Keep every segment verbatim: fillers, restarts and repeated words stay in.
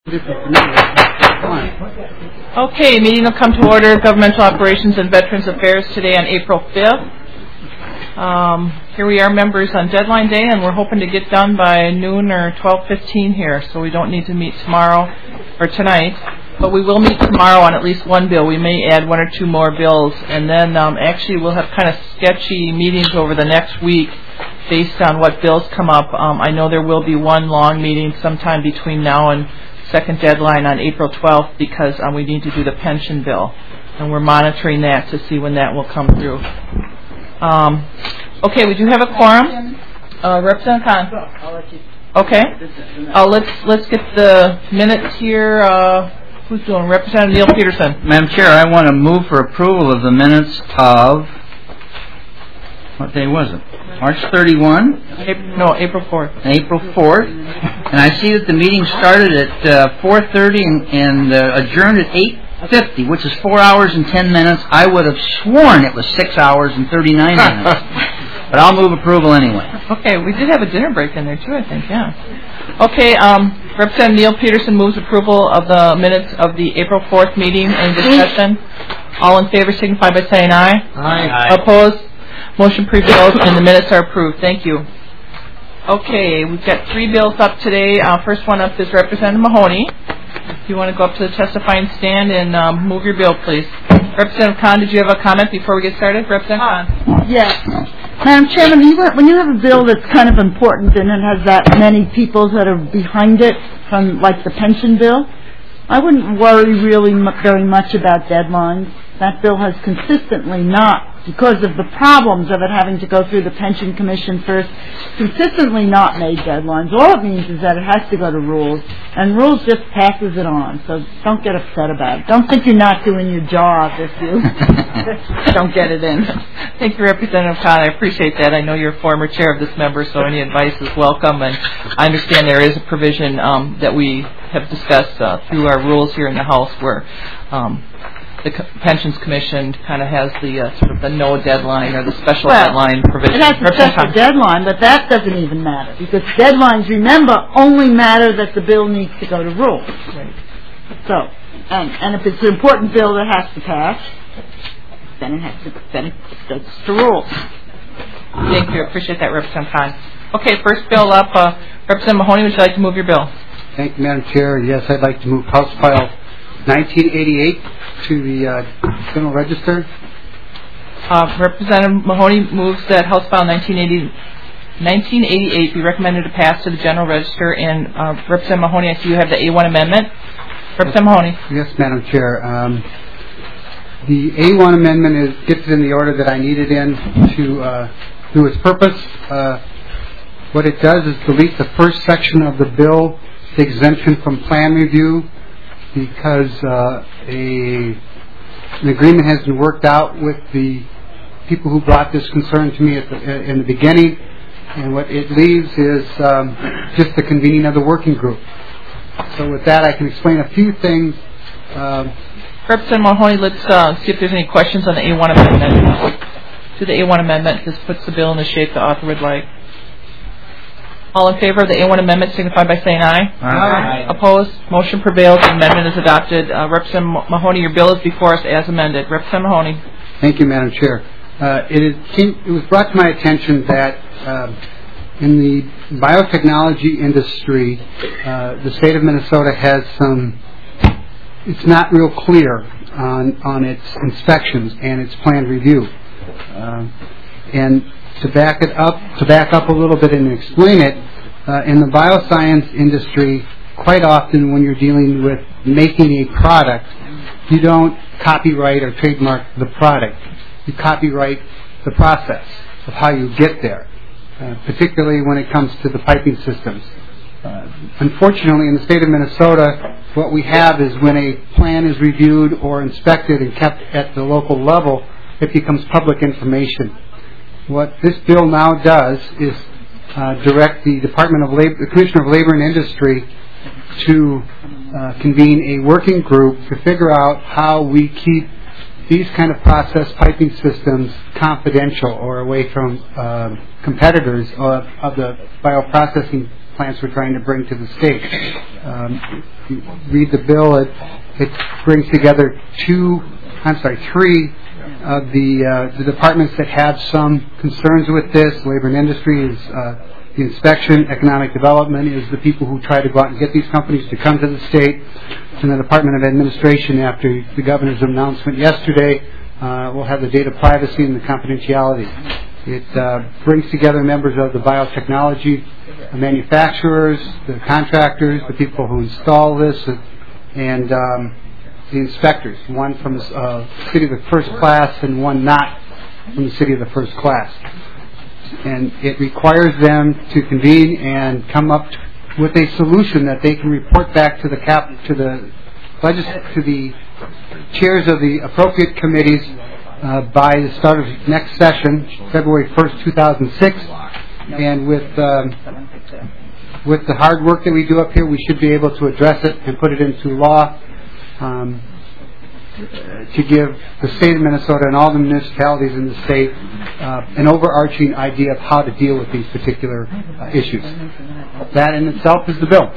Okay, meeting will come to order. Governmental Operations and Veterans Affairs today on April fifth. Um, here we are, members, on deadline day, and we're hoping to get done by noon or twelve fifteen here, so we don't need to meet tomorrow or tonight. But we will meet tomorrow on at least one bill. We may add one or two more bills, and then um, actually we'll have kind of sketchy meetings over the next week based on what bills come up. Um, I know there will be one long meeting sometime between now and second deadline on April twelfth because um, we need to do the pension bill, and we're monitoring that to see when that will come through. Um, okay, we do have a quorum. Uh, Representative Khan. Okay. Uh, let's let's get the minutes here. Uh, who's doing? Representative Neil Peterson. Madam Chair, I want to move for approval of the minutes of, what day was it? March thirty-first? April, no, April fourth. April fourth. And I see that the meeting started at uh, four thirty and, and uh, adjourned at eight fifty, which is four hours and ten minutes. I would have sworn it was six hours and thirty-nine minutes. But I'll move approval anyway. Okay, we did have a dinner break in there too, I think, yeah. Okay, um, Representative Neil Peterson moves approval of the minutes of the April fourth meeting. Any discussion? All in favor signify by saying aye. Aye. Aye. Opposed? Motion prevails and the minutes are approved. Thank you. Okay, we've got three bills up today. Uh, first one up is Representative Mahoney. If you want to go up to the testifying stand and um, move your bill, please. Representative Khan, did you have a comment before we get started? Representative Khan. Yes. Madam Chairman, when you have a bill that's kind of important and it has that many people that are behind it, from like the pension bill, I wouldn't worry really very much about deadlines. That bill has consistently not, because of the problems of it having to go through the Pension Commission first, consistently not made deadlines. All it means is that it has to go to rules, and rules just passes it on. So don't get upset about it. Don't think you're not doing your job if you don't get it in. Thank you, Representative Khan. I appreciate that. I know you're a former chair of this member, so any advice is welcome. And I understand there is a provision um, that we have discussed uh, through our rules here in the House where um, the Pensions Commission kind of has the uh, sort of the no deadline or the special well, deadline provision. It has to set the deadline, but that doesn't even matter because deadlines, remember, only matter that the bill needs to go to rules. Right. So, and, and if it's an important bill that has to pass, then it has to then it goes to rules. Thank you. I appreciate that, Representative Khan. Okay, first bill up. Uh, Representative Mahoney, would you like to move your bill? Thank you, Madam Chair. Yes, I'd like to move House File nineteen eighty-eight to the uh, General Register. Uh, Representative Mahoney moves that House File nineteen eighty-eight be recommended to pass to the General Register. And uh, Representative Mahoney, I see you have the A one amendment. Representative Mahoney. Yes, Madam Chair. Um, the A one amendment is, gets it in the order that I need it in to uh, do its purpose. Uh, what it does is delete the first section of the bill, the exemption from plan review, because uh, a, an agreement has been worked out with the people who brought this concern to me at the, in the beginning, and what it leaves is um, just the convening of the working group. So with that, I can explain a few things. Um, Representative Mahoney, let's uh, see if there's any questions on the A one amendment. To the A one amendment, this puts the bill in the shape the author would like. All in favor of the A one amendment signify by saying aye. Aye. Aye. Opposed? Motion prevails. The amendment is adopted. Uh, Representative Mahoney, your bill is before us as amended. Representative Mahoney. Thank you, Madam Chair. Uh, it, is, it was brought to my attention that uh, in the biotechnology industry, uh, the state of Minnesota has some, it's not real clear on, on its inspections and its planned review. Uh, and to back it up, to back up a little bit and explain it, uh, in the bioscience industry, quite often when you're dealing with making a product, you don't copyright or trademark the product. You copyright the process of how you get there, uh, particularly when it comes to the piping systems. Uh, unfortunately, in the state of Minnesota, what we have is when a plan is reviewed or inspected and kept at the local level, it becomes public information. What this bill now does is uh, direct the Department of Labor, the Commissioner of Labor and Industry, to uh, convene a working group to figure out how we keep these kind of process piping systems confidential or away from uh, competitors of, of the bioprocessing plants we're trying to bring to the state. Um, if you read the bill, it, it brings together two, I'm sorry, three of the, uh, the departments that have some concerns with this. Labor and Industry is uh, the inspection. Economic Development is the people who try to go out and get these companies to come to the state. And the Department of Administration, after the governor's announcement yesterday, uh, will have the data privacy and the confidentiality. It uh, brings together members of the biotechnology manufacturers, the contractors, the people who install this, and um, the inspectors, one from the uh, city of the first class and one not from the city of the first class. And it requires them to convene and come up with a solution that they can report back to the cap to the legis- to the chairs of the appropriate committees uh, by the start of next session, February first, two thousand six. And with um, with the hard work that we do up here, we should be able to address it and put it into law. Um, to give the state of Minnesota and all the municipalities in the state uh, an overarching idea of how to deal with these particular uh, issues. That in itself is the bill.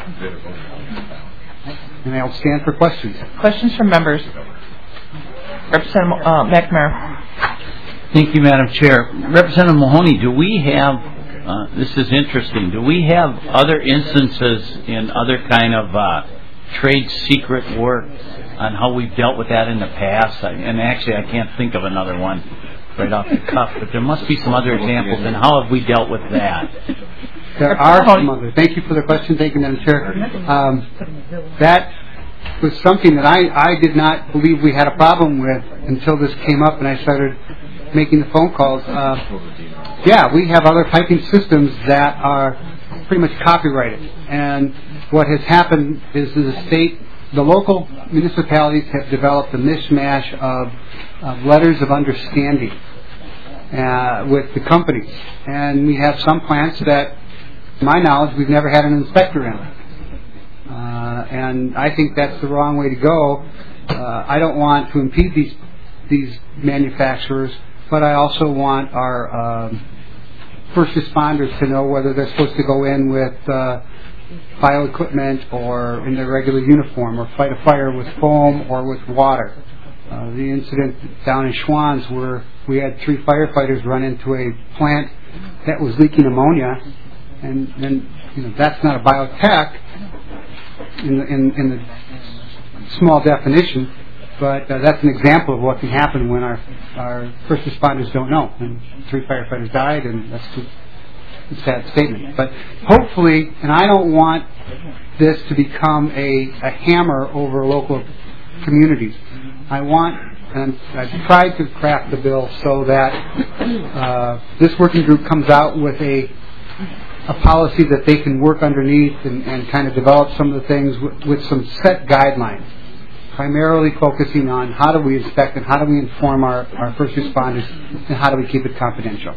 And I'll stand for questions. Questions from members? Representative uh, McNamara. Thank you, Madam Chair. Representative Mahoney, do we have, uh, this is interesting, do we have other instances in other kind of uh, trade secret work on how we've dealt with that in the past? I, and actually I can't think of another one right off the cuff, but there must be some other examples, and how have we dealt with that? There are some other. Thank you for the question. Thank you, Madam Chair. Um, that was something that I, I did not believe we had a problem with until this came up and I started making the phone calls. Uh, yeah, we have other piping systems that are pretty much copyrighted. And what has happened is the state, the local municipalities have developed a mishmash of, of letters of understanding uh, with the companies. And we have some plants that, to my knowledge, we've never had an inspector in. Uh, and I think that's the wrong way to go. Uh, I don't want to impede these these manufacturers, but I also want our um, first responders to know whether they're supposed to go in with uh, bioequipment or in their regular uniform, or fight a fire with foam or with water. Uh, the incident down in Schwan's where we had three firefighters run into a plant that was leaking ammonia, and, and you know, that's not a biotech in the, in, in the small definition, but uh, that's an example of what can happen when our, our first responders don't know. And three firefighters died, and that's too, a sad statement. But hopefully, and I don't want this to become a, a hammer over local communities. I want, and I've tried to craft the bill so that uh, this working group comes out with a a policy that they can work underneath and, and kind of develop some of the things with, with some set guidelines, primarily focusing on how do we inspect and how do we inform our, our first responders and how do we keep it confidential.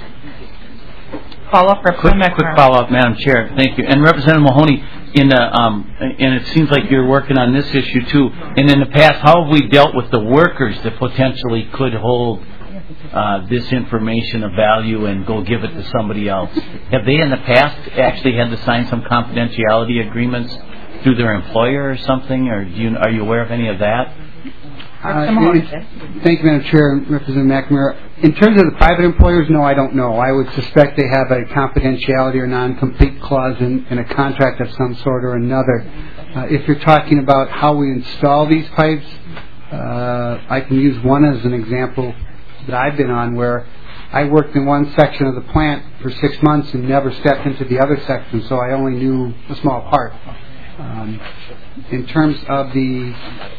Follow-up, Representative Quick, quick follow-up, Madam Chair. Thank you. And Representative Mahoney, in the, um, and it seems like you're working on this issue too. And in the past, how have we dealt with the workers that potentially could hold uh, this information of value and go give it to somebody else? Have they in the past actually had to sign some confidentiality agreements through their employer or something? Or do you, are you aware of any of that? Uh, thank you, Madam Chair and Representative McNamara. In terms of the private employers, no, I don't know. I would suspect they have a confidentiality or non-compete clause in, in a contract of some sort or another. Uh, if you're talking about how we install these pipes, uh, I can use one as an example that I've been on where I worked in one section of the plant for six months and never stepped into the other section, so I only knew a small part. Um, in terms of the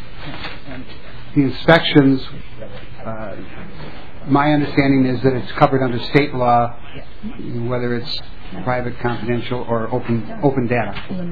the inspections, uh, my understanding is that it's covered under state law, whether it's private, confidential, or open open data.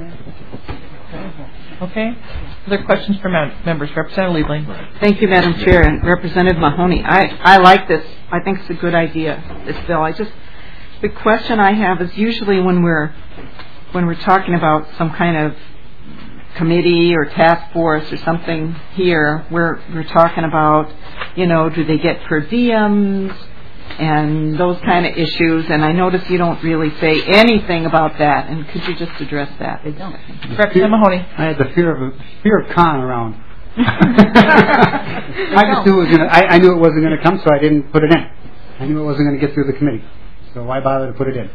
Okay. Other questions from members? Representative Liebling. Thank you, Madam Chair, and Representative Mahoney. I, I like this. I think it's a good idea, this bill. I just the question I have is usually when we're when we're talking about some kind of committee or task force or something here, we're we're talking about, you know, do they get per diems? and those kind of issues. And I notice you don't really say anything about that. And could you just address that? They don't. Representative Mahoney. I had the fear of fear of Khan around. I just knew it was gonna, I, I knew it wasn't going to come, so I didn't put it in. I knew it wasn't going to get through the committee, so why bother to put it in?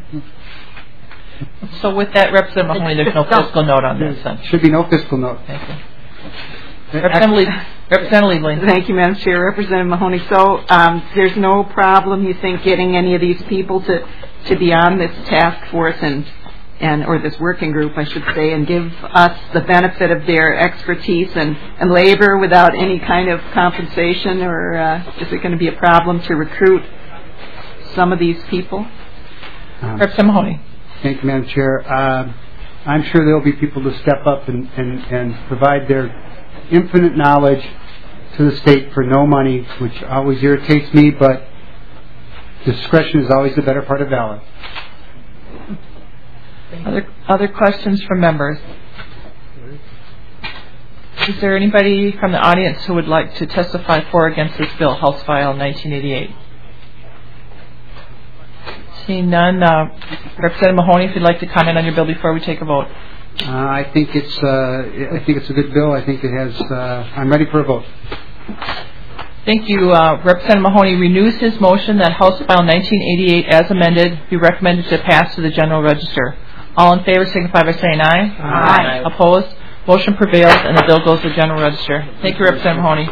So with that, Representative Mahoney, there's no fiscal note on this. Then. Should be no fiscal note. Thank you. Representative Lee, Representative Lee. Thank you, Madam Chair. Representative Mahoney. So um, there's no problem, you think, getting any of these people to, to be on this task force and and or this working group, I should say, and give us the benefit of their expertise and, and labor without any kind of compensation, or uh, is it going to be a problem to recruit some of these people? Um, Representative Mahoney. Thank you, Madam Chair. Uh, I'm sure there will be people to step up and, and, and provide their infinite knowledge to the state for no money, which always irritates me, but discretion is always the better part of valor. Other other questions from members? Is there anybody from the audience who would like to testify for or against this bill, House File nineteen eighty-eight? Seeing none, uh, Representative Mahoney, if you'd like to comment on your bill before we take a vote. Uh, I think it's uh, I think it's a good bill. I think it has. Uh, I'm ready for a vote. Thank you. Uh, Representative Mahoney renews his motion that House File nineteen eighty-eight, as amended, be recommended to pass to the General Register. All in favor signify by saying aye. Aye. Opposed? Motion prevails, and the bill goes to the General Register. Thank you, Representative Mahoney.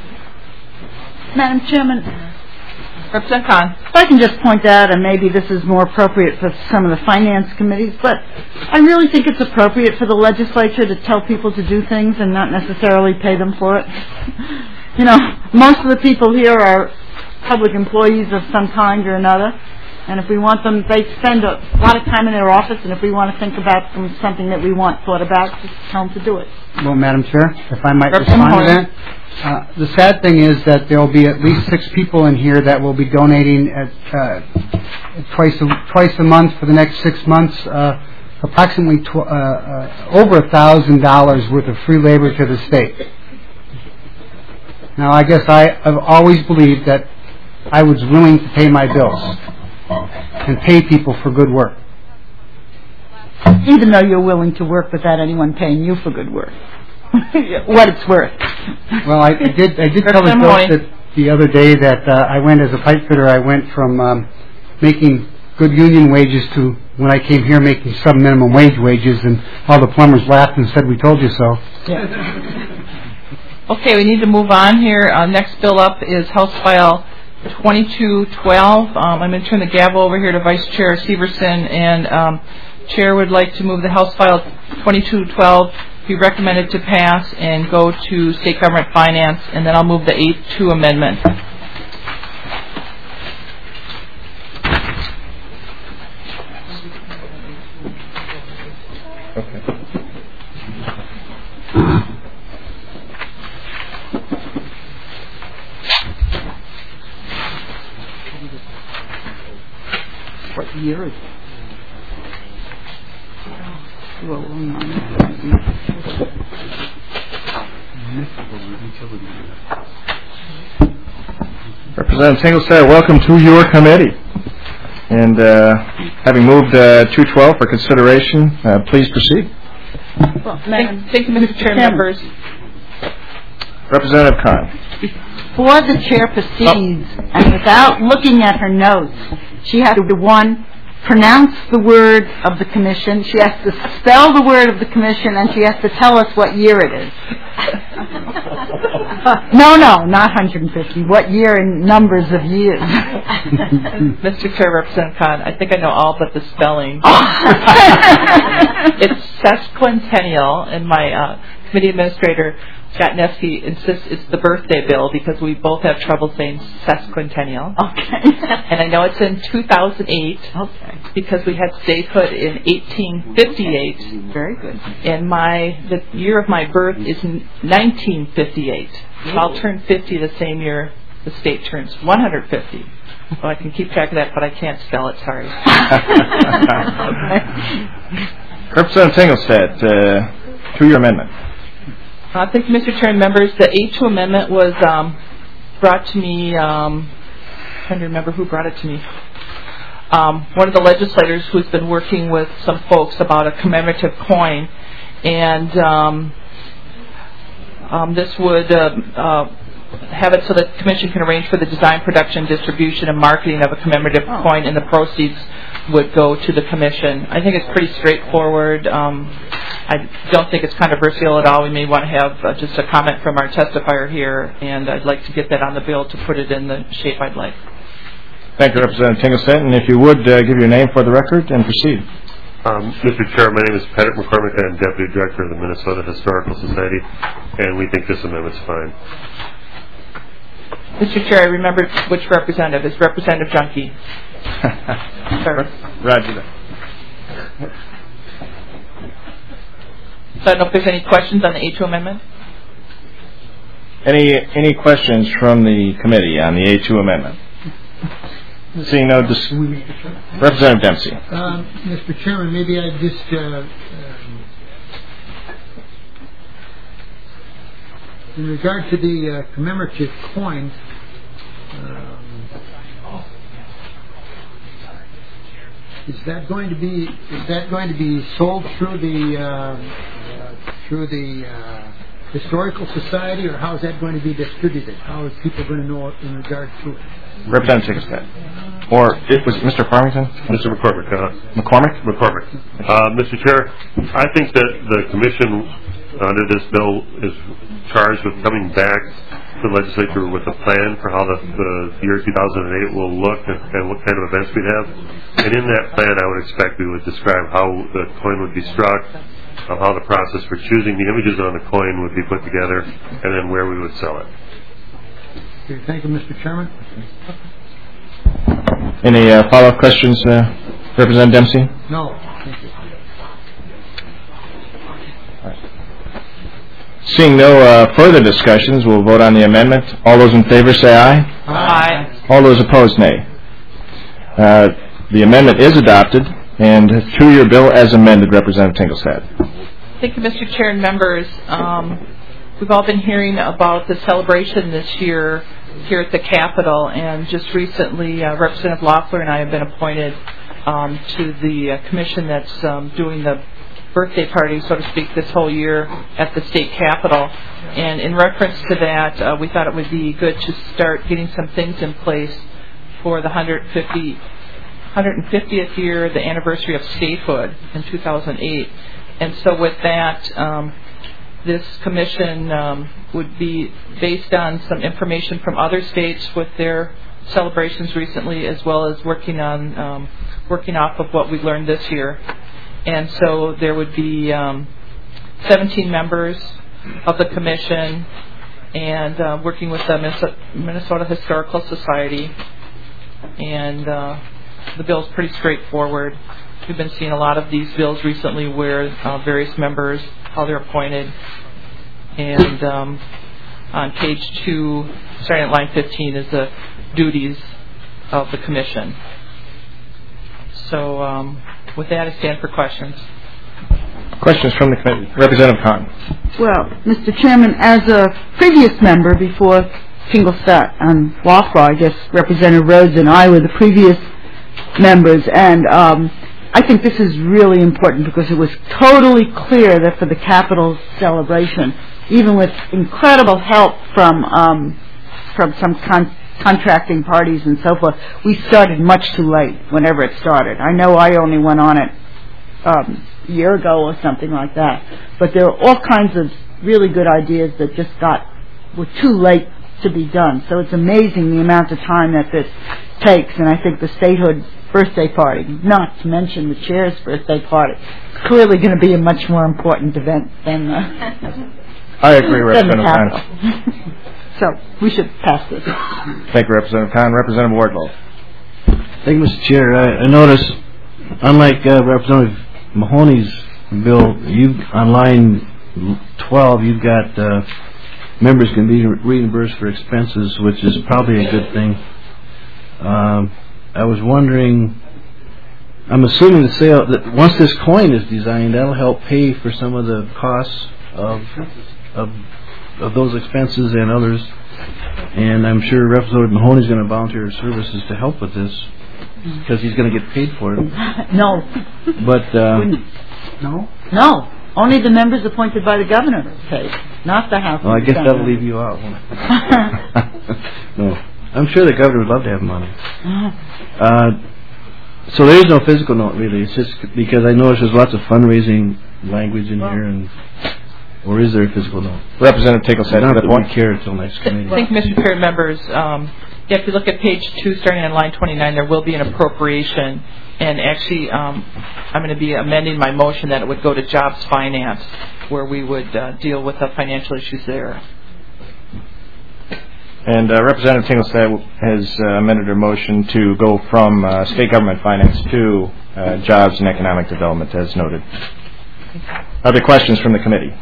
Madam Chairman, Representative Khan. if I can just point out, and maybe this is more appropriate for some of the finance committees, but I really think it's appropriate for the legislature to tell people to do things and not necessarily pay them for it. You know, most of the people here are public employees of some kind or another, and if we want them, they spend a lot of time in their office, and if we want to think about them, something that we want thought about, just tell them to do it. Well, Madam Chair, if I might respond to that. Uh, the sad thing is that there will be at least six people in here that will be donating at, uh, twice a, twice a month for the next six months, uh, approximately tw- uh, uh, over a thousand dollars worth of free labor to the state. Now, I guess I have always believed that I was willing to pay my bills and pay people for good work. Even though you're willing to work without anyone paying you for good work. What it's worth. Well, I, I did I did tell the folks that the other day that uh, I went as a pipe fitter, I went from um, making good union wages to, when I came here, making sub-minimum wage wages, and all the plumbers laughed and said, "We told you so." Yeah. Okay, we need to move on here. Uh, next bill up is House File twenty-two twelve. Um, I'm going to turn the gavel over here to Vice Chair Severson, and um, Chair would like to move the House File twenty-two twelve be recommended to pass and go to State Government Finance, and then I'll move the eight two amendment. Okay. What year is it? Well, Representative Singletary, welcome to your committee. And uh, having moved uh, two twelve for consideration, uh, please proceed. Well, Thank, thank you, Mister Chair, members. Representative Khan. Before the chair proceeds, oh. and without looking at her notes, she has to, one, pronounce the word of the commission, she has to spell the word of the commission, and she has to tell us what year it is. no, no, not one hundred fifty. What year in numbers of years? Mister Chair, Representative Khan, I think I know all but the spelling. It's sesquicentennial, and my uh, committee administrator, Scott Neskey, insists it's the birthday bill because we both have trouble saying sesquicentennial. Okay. And I know it's in two thousand eight. Okay. Because we had statehood in eighteen fifty-eight. Very good. And my the year of my birth is nineteen fifty-eight. So I'll turn fifty the same year the state turns one hundred fifty. So I can keep track of that, but I can't spell it. Sorry. Representative Tingelstead, uh, to your amendment. Uh, thank you, Mister Chair and members. The eight two amendment was um, brought to me um, trying to remember who brought it to me. Um, one of the legislators who's been working with some folks about a commemorative coin, and um, um, this would uh, uh, have it so that the Commission can arrange for the design, production, distribution, and marketing of a commemorative oh. coin, and the proceeds would go to the Commission. I think it's pretty straightforward. Um, I don't think it's controversial at all. We may want to have uh, just a comment from our testifier here, and I'd like to get that on the bill to put it in the shape I'd like. Thank you, Representative Tingelstedt. And if you would, uh, give your name for the record and proceed. Um, Mister Chair, my name is Patrick McCormick. I am Deputy Director of the Minnesota Historical Society, and we think this amendment's fine. Mister Chair, I remembered which representative. It's Representative Junkie. Sorry. Roger that. So I don't know if there's any questions on the A two amendment. Any any questions from the committee on the A two amendment? Seeing no, dis- Representative Dempsey. Um, Mister Chairman, maybe I just uh, um, in regard to the uh, commemorative coin. Um, Is that going to be is that going to be sold through the uh, uh, through the uh, historical society, or how is that going to be distributed? How are people going to know it in regard to it? Representative Tingelstedt. Or it was Mister Farmington? Mister McCormick. Uh, McCormick? McCormick. Uh, Mister Chair, I think that the Commission under this bill is charged with coming back to the legislature with a plan for how the, the year two thousand eight will look and, and what kind of events we'd have. And in that plan, I would expect we would describe how the coin would be struck, uh, how the process for choosing the images on the coin would be put together, and then where we would sell it. Okay, thank you, Mister Chairman. Any uh, follow-up questions, uh, Representative Dempsey? No, thank you. Seeing no uh, further discussions, we'll vote on the amendment. All those in favor say aye. Aye. All those opposed, nay. Uh, the amendment is adopted, and to your bill as amended, Representative Tingelstedt. Thank you, Mister Chair and members. Um, we've all been hearing about the celebration this year here at the Capitol, and just recently uh, Representative Loeffler and I have been appointed um, to the uh, commission that's um, doing the birthday party, so to speak, this whole year at the state capitol. And in reference to that, uh, we thought it would be good to start getting some things in place for the one hundred fiftieth year, the anniversary of statehood in two thousand eight. And so with that, um, this commission um, would be based on some information from other states with their celebrations recently, as well as working on um, working off of what we learned this year. And so there would be um, seventeen members of the commission, and uh, working with the Minnesota Historical Society. And uh, the bill's pretty straightforward. We've been seeing a lot of these bills recently where uh, various members, how they're appointed. And um, on page two, starting at line fifteen, is the duties of the commission. So um, with that, I stand for questions. Questions from the committee. Representative Kahn. Well, Mister Chairman, as a previous member before Tingelstedt and Loeffler, I guess Representative Rhodes and I were the previous members, and um, I think this is really important because it was totally clear that for the Capitol celebration, even with incredible help from um, from some con- contracting parties and so forth, we started much too late whenever it started. I know I only went on it um, a year ago or something like that, but there are all kinds of really good ideas that just got were too late to be done. So it's amazing the amount of time that this takes, and I think the statehood birthday party, not to mention the chair's birthday party, is clearly going to be a much more important event than the I agree, Representative Kahn. So we should pass this. Thank you, Representative Kahn. Representative Wardlow. Thank you, Mister Chair. I, I notice, unlike uh, Representative Mahoney's bill, you on line twelve, you've got uh, members can be reimbursed for expenses, which is probably a good thing. Um, I was wondering, I'm assuming the sale that once this coin is designed, that'll help pay for some of the costs of of of those expenses and others and I'm sure Representative Mahoney's going to volunteer his services to help with this because he's going to get paid for it. No. But uh, no, no. Only the members appointed by the governor are paid, not the House. Well, I guess that'll leave you out. No, I'm sure the governor would love to have money. Uh, so there is no physical note really. It's just because I notice there's lots of fundraising language in here, and or is there a physical note? Representative Tinkle said not that that one. we care until next committee. I think, Mister Chair, members, um, yeah, if you look at page two, starting on line twenty-nine, there will be an appropriation. And actually, um, I'm going to be amending my motion that it would go to Jobs Finance, where we would uh, deal with the financial issues there. And uh, Representative Tinglestad has uh, amended her motion to go from uh, state government finance to uh, jobs and economic development, as noted. Other questions from the committee?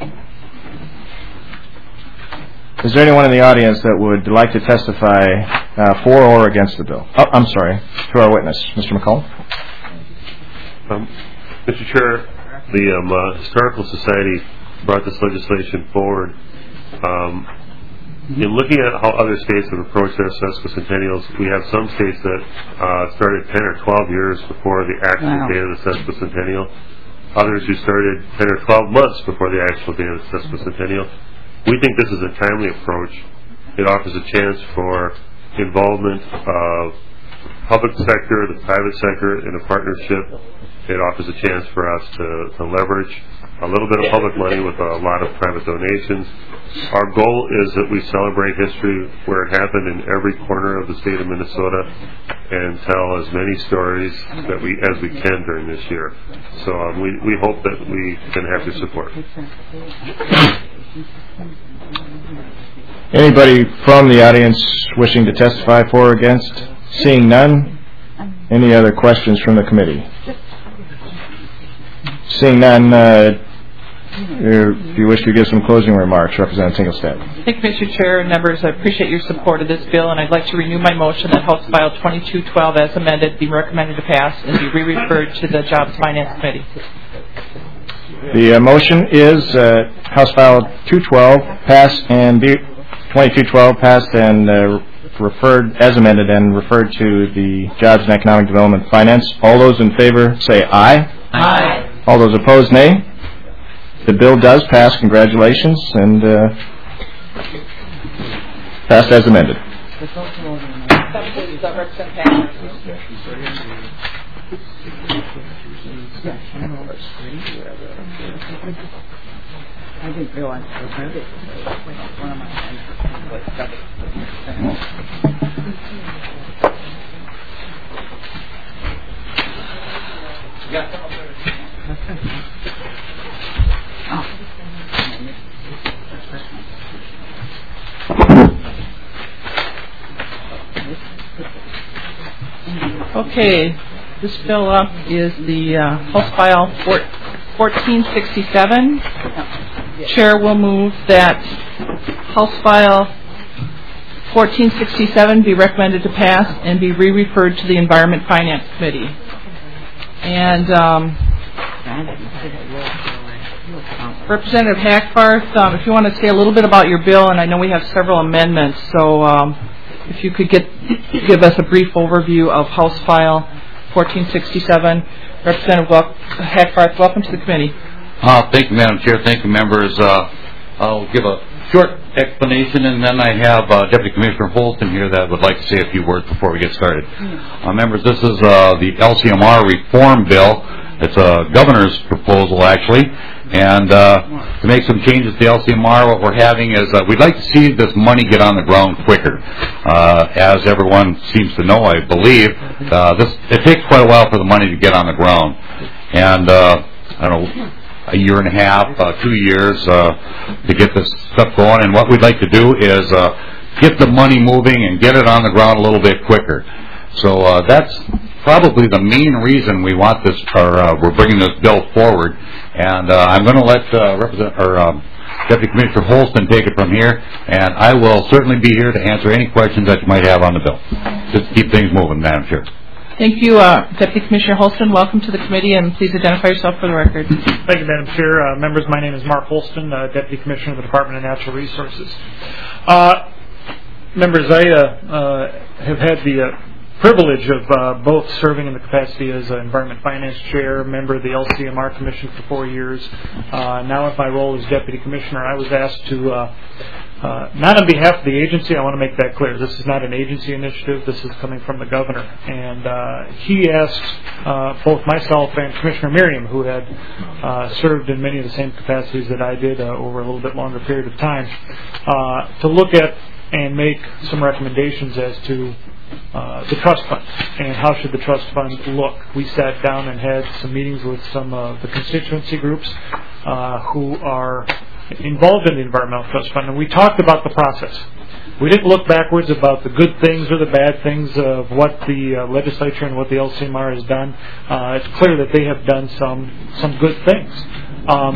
Is there anyone in the audience that would like to testify uh, for or against the bill? Oh, I'm sorry, to our witness, Mister McCall. Um, Mister Chair, the um, uh, Historical Society brought this legislation forward. Um, in looking at how other states have approached their sesquicentennials, we have some states that uh, started ten or twelve years before the actual Wow. date of the sesquicentennial. Others who started ten or twelve months before the actual date of the sesquicentennial. We think this is a timely approach. It offers a chance for involvement of the public sector, the private sector in a partnership. It offers a chance for us to, to leverage a little bit of public money with a lot of private donations. Our goal is that we celebrate history where it happened in every corner of the state of Minnesota and tell as many stories that we as we can during this year. So um, we, we hope that we can have your support. Anybody from the audience wishing to testify for or against? Seeing none, any other questions from the committee? Seeing none, uh, if you wish to give some closing remarks, Representative Tinglestad. Thank you, Mister Chair and members. I appreciate your support of this bill, and I'd like to renew my motion that House File twenty-two twelve, as amended, be recommended to pass and be re-referred to the Jobs Finance Committee. The uh, motion is uh, House File two twelve passed and be twenty-two twelve passed and uh, referred as amended and referred to the Jobs and Economic Development Finance. All those in favor say aye. Aye. All those opposed, nay. The bill does pass. Congratulations, and uh, passed as amended. I didn't realize it was moving. One of my friends was studying. Okay, this bill up is the uh, House File fourteen sixty-seven. Chair will move that House File fourteen sixty-seven be recommended to pass and be re-referred to the Environment Finance Committee. And um, Representative Hackbarth, um, if you want to say a little bit about your bill, and I know we have several amendments, so um, if you could get give us a brief overview of House File fourteen sixty-seven. Representative wel- Hackbarth, welcome to the committee. Uh, thank you, Madam Chair. Thank you, members. Uh, I'll give a short explanation, and then I have uh, Deputy Commissioner Holston here that would like to say a few words before we get started. Uh, members, this is uh, the L C M R reform bill. It's a governor's proposal, actually, and uh, to make some changes to L C M R, what we're having is uh, we'd like to see this money get on the ground quicker. Uh, as everyone seems to know, I believe, uh, this it takes quite a while for the money to get on the ground, and uh, I don't know, a year and a half, uh, two years uh, to get this stuff going. And what we'd like to do is uh, get the money moving and get it on the ground a little bit quicker. So uh, that's probably the main reason we want this, or uh, we're bringing this bill forward. And uh, I'm going to let uh, Represent or um, Deputy Commissioner Holston take it from here, and I will certainly be here to answer any questions that you might have on the bill. Just keep things moving, Madam Chair. Thank you, uh, Deputy Commissioner Holston. Welcome to the committee, and please identify yourself for the record. Thank you, Madam Chair. Uh, members, my name is Mark Holston, uh, Deputy Commissioner of the Department of Natural Resources. Uh, members, I uh, uh, have had the uh, privilege of uh, both serving in the capacity as an Environment Finance Chair, member of the L C M R Commission for four years. Uh, now in my role as Deputy Commissioner, I was asked to, uh, uh, not on behalf of the agency, I want to make that clear. This is not an agency initiative. This is coming from the governor. And uh, he asked uh, both myself and Commissioner Merriam, who had uh, served in many of the same capacities that I did uh, over a little bit longer period of time, uh, to look at and make some recommendations as to Uh, the trust fund and how should the trust fund look. We sat down and had some meetings with some of the constituency groups uh, who are involved in the Environmental Trust Fund, and we talked about the process. We didn't look backwards about the good things or the bad things of what the uh, legislature and what the L C M R has done. Uh, it's clear that they have done some some good things. Um,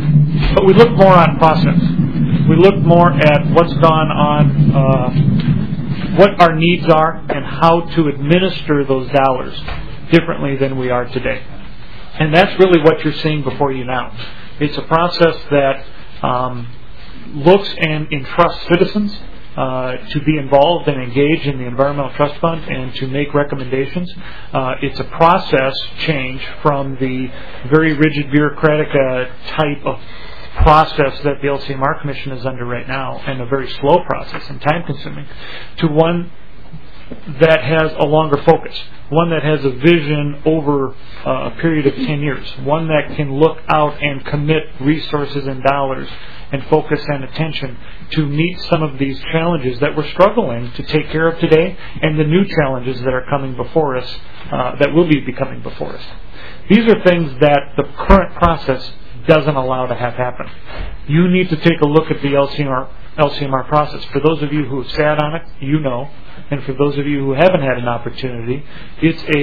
but we looked more on process. We looked more at what's gone on, uh, what our needs are, and how to administer those dollars differently than we are today. And that's really what you're seeing before you now. It's a process that um, looks and entrusts citizens uh, to be involved and engaged in the Environmental Trust Fund and to make recommendations. Uh, it's a process change from the very rigid bureaucratic uh, type of process that the L C M R Commission is under right now, and a very slow process and time-consuming, to one that has a longer focus, one that has a vision over uh, a period of ten years, one that can look out and commit resources and dollars and focus and attention to meet some of these challenges that we're struggling to take care of today, and the new challenges that are coming before us, uh, that will be becoming before us. These are things that the current process doesn't allow to have happen. You need to take a look at the L C M R, L C M R process. For those of you who have sat on it, you know, and for those of you who haven't had an opportunity, it's a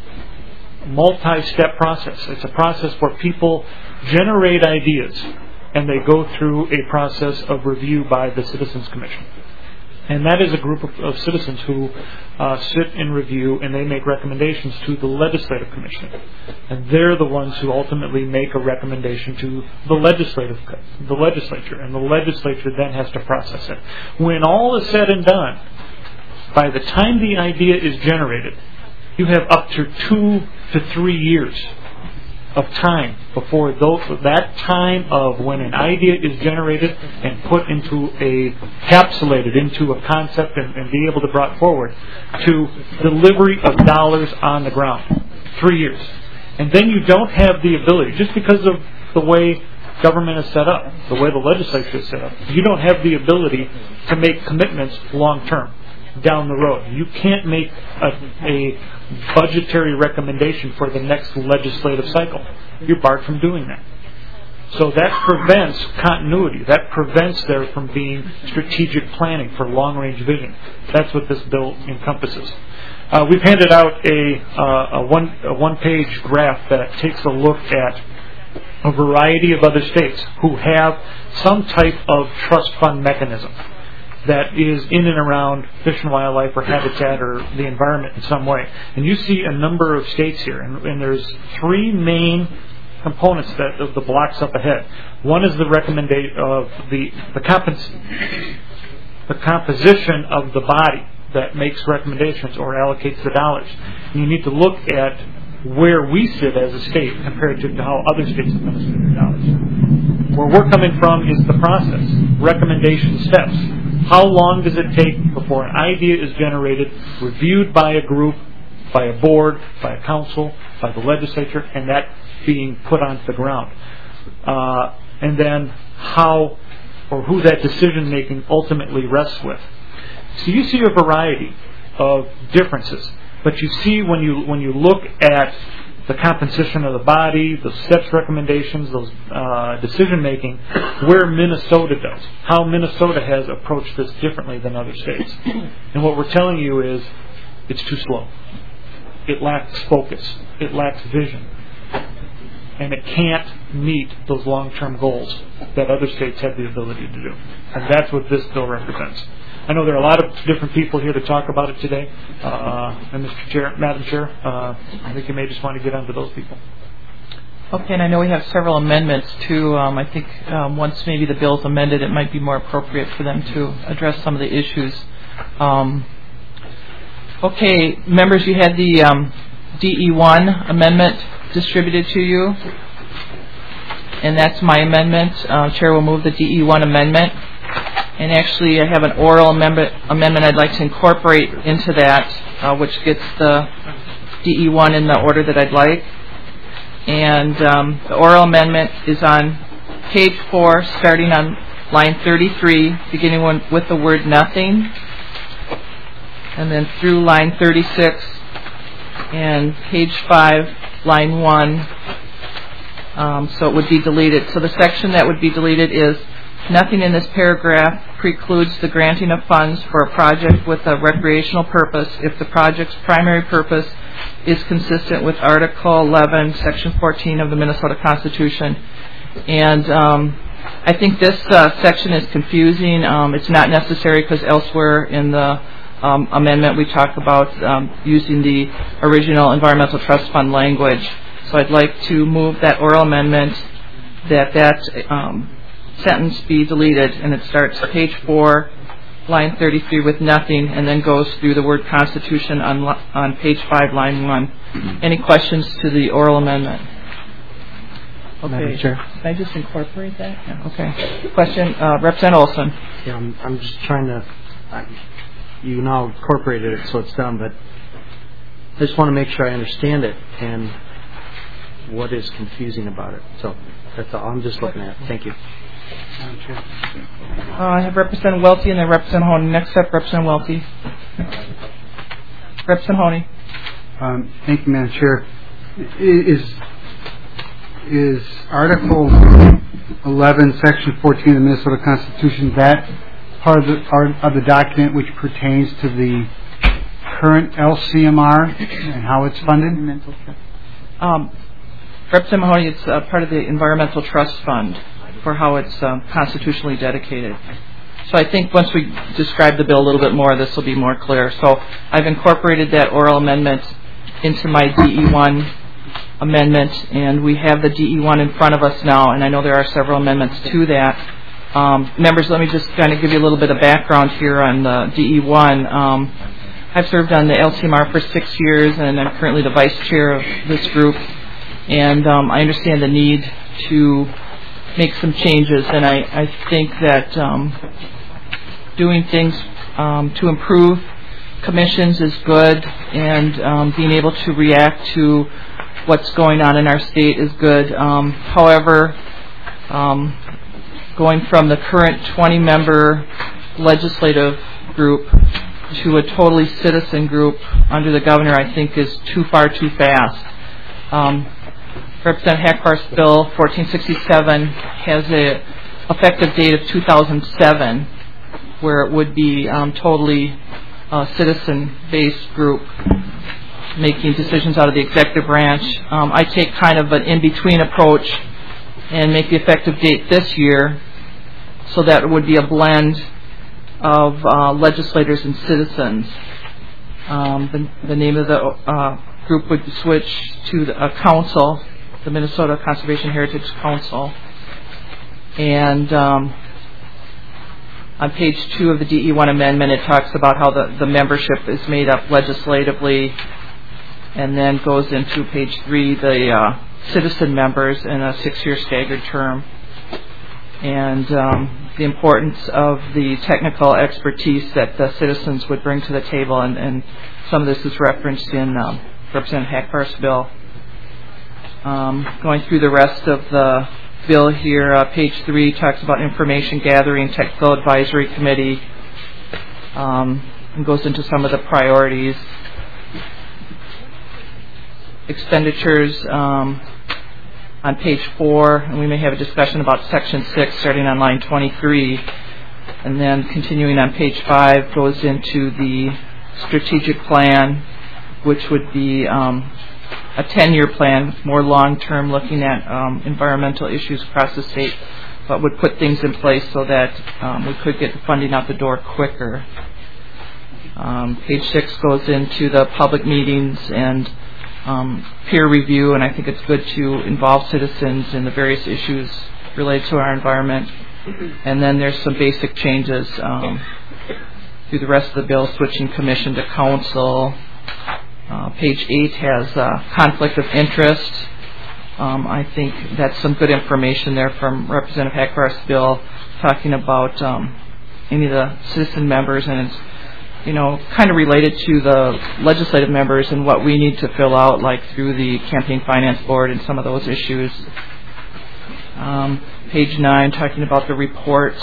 multi-step process. It's a process where people generate ideas and they go through a process of review by the Citizens Commission. And that is a group of, of citizens who uh, sit in review and they make recommendations to the Legislative Commission. And they're the ones who ultimately make a recommendation to the legislative, the legislature. And the legislature then has to process it. When all is said and done, by the time the idea is generated, you have up to two to three years of time before those, that time of when an idea is generated and put into a, capsulated into a concept and, and be able to brought forward, to delivery of dollars on the ground. Three years. And then you don't have the ability, just because of the way government is set up, the way the legislature is set up, you don't have the ability to make commitments long term, down the road. You can't make a, a budgetary recommendation for the next legislative cycle. You're barred from doing that. So that prevents continuity. That prevents there from being strategic planning for long-range vision. That's what this bill encompasses. Uh, we've handed out a, uh, a, one, a one-page graph that takes a look at a variety of other states who have some type of trust fund mechanism that is in and around fish and wildlife or habitat or the environment in some way. And you see a number of states here, and, and there's three main components that of the blocks up ahead. One is the recommendation of the the, compens- the composition of the body that makes recommendations or allocates the dollars. And you need to look at where we sit as a state compared to how other states administer their dollars. Where we're coming from is the process, recommendation steps. How long does it take before an idea is generated, reviewed by a group, by a board, by a council, by the legislature, and that being put onto the ground? Uh, and then how or who that decision-making ultimately rests with. So you see a variety of differences, but you see when you when you look at the composition of the body, the steps recommendations, those uh, decision-making, where Minnesota does, how Minnesota has approached this differently than other states. And what we're telling you is it's too slow. It lacks focus. It lacks vision. And it can't meet those long-term goals that other states have the ability to do. And that's what this bill represents. I know there are a lot of different people here to talk about it today. Uh, and Mister Chair, Madam Chair, uh, I think you may just want to get on to those people. Okay, and I know we have several amendments too. Um, I think um, once maybe the bill's amended, it might be more appropriate for them to address some of the issues Um, okay, members, you had the um, D E one amendment distributed to you, and that's my amendment. Uh, Chair will move the D E one amendment. And actually, I have an oral amendment, amendment I'd like to incorporate into that, uh, which gets the D E one in the order that I'd like. And um, the oral amendment is on page four, starting on line thirty-three, beginning one, with the word nothing, and then through line thirty-six, and page five, line one. Um, so it would be deleted. So the section that would be deleted is, nothing in this paragraph precludes the granting of funds for a project with a recreational purpose if the project's primary purpose is consistent with Article eleven, Section fourteen of the Minnesota Constitution. And um, I think this uh, section is confusing. Um, it's not necessary because elsewhere in the um, amendment we talk about um, using the original Environmental Trust Fund language. So I'd like to move that oral amendment that that um, sentence be deleted, and it starts page four, line thirty-three with nothing, and then goes through the word Constitution on, on page five, line one. Any questions to the oral amendment? Okay. Madam Chair. Can I just incorporate that? Yeah. Okay. Question, uh, Representative Olson. Yeah, I'm, I'm just trying to, I, you now incorporated it so it's done, but I just want to make sure I understand it and what is confusing about it. So that's all I'm just looking at. Thank you. Uh, I have Representative Welty and then Representative Honey. Next up, Representative Welty. Representative Honey. Um, thank you, Madam Chair. Is is Article eleven, Section fourteen of the Minnesota Constitution that part of the, part of the document which pertains to the current L C M R and how it's funded? Um, Representative Mahoney, it's uh, part of the Environmental Trust Fund for how it's um, constitutionally dedicated. So I think once we describe the bill a little bit more, this will be more clear. So I've incorporated that oral amendment into my D E one amendment, and we have the D E one in front of us now, and I know there are several amendments to that. Um, members, let me just kind of give you a little bit of background here on the D E one. Um, I've served on the L C M R for six years, and I'm currently the vice chair of this group, and um, I understand the need to make some changes, and I, I think that um, doing things um, to improve commissions is good, and um, being able to react to what's going on in our state is good. Um, however, um, going from the current twenty-member legislative group to a totally citizen group under the governor, I think, is too far too fast. Um, Representative Hackbarth's bill fourteen sixty-seven has a effective date of two thousand seven, where it would be um, totally uh, citizen-based group making decisions out of the executive branch. Um, I take kind of an in-between approach and make the effective date this year, so that it would be a blend of uh, legislators and citizens. Um, the, the name of the uh, group would switch to the, a council, the Minnesota Conservation Heritage Council. And um, on page two of the D E one amendment, it talks about how the, the membership is made up legislatively, and then goes into page three, the uh, citizen members in a six-year staggered term, and um, the importance of the technical expertise that the citizens would bring to the table, and, and some of this is referenced in um, Representative Hackbarth's bill. Um, going through the rest of the bill here, uh, page three talks about information gathering, technical advisory committee, um, and goes into some of the priorities. Expenditures um, on page four, and we may have a discussion about section six starting on line twenty-three, and then continuing on page five goes into the strategic plan, which would be um, a ten-year plan, more long-term, looking at um, environmental issues across the state, but would put things in place so that um, we could get the funding out the door quicker. Um, page six goes into the public meetings and um, peer review, and I think it's good to involve citizens in the various issues related to our environment. And then there's some basic changes um, through the rest of the bill, switching commission to council. Uh, page eight has uh, conflict of interest. Um, I think that's some good information there from Representative Hackbarth's bill, talking about um, any of the citizen members, and it's, you know, kind of related to the legislative members and what we need to fill out, like through the campaign finance board and some of those issues. Um, page nine, talking about the reports.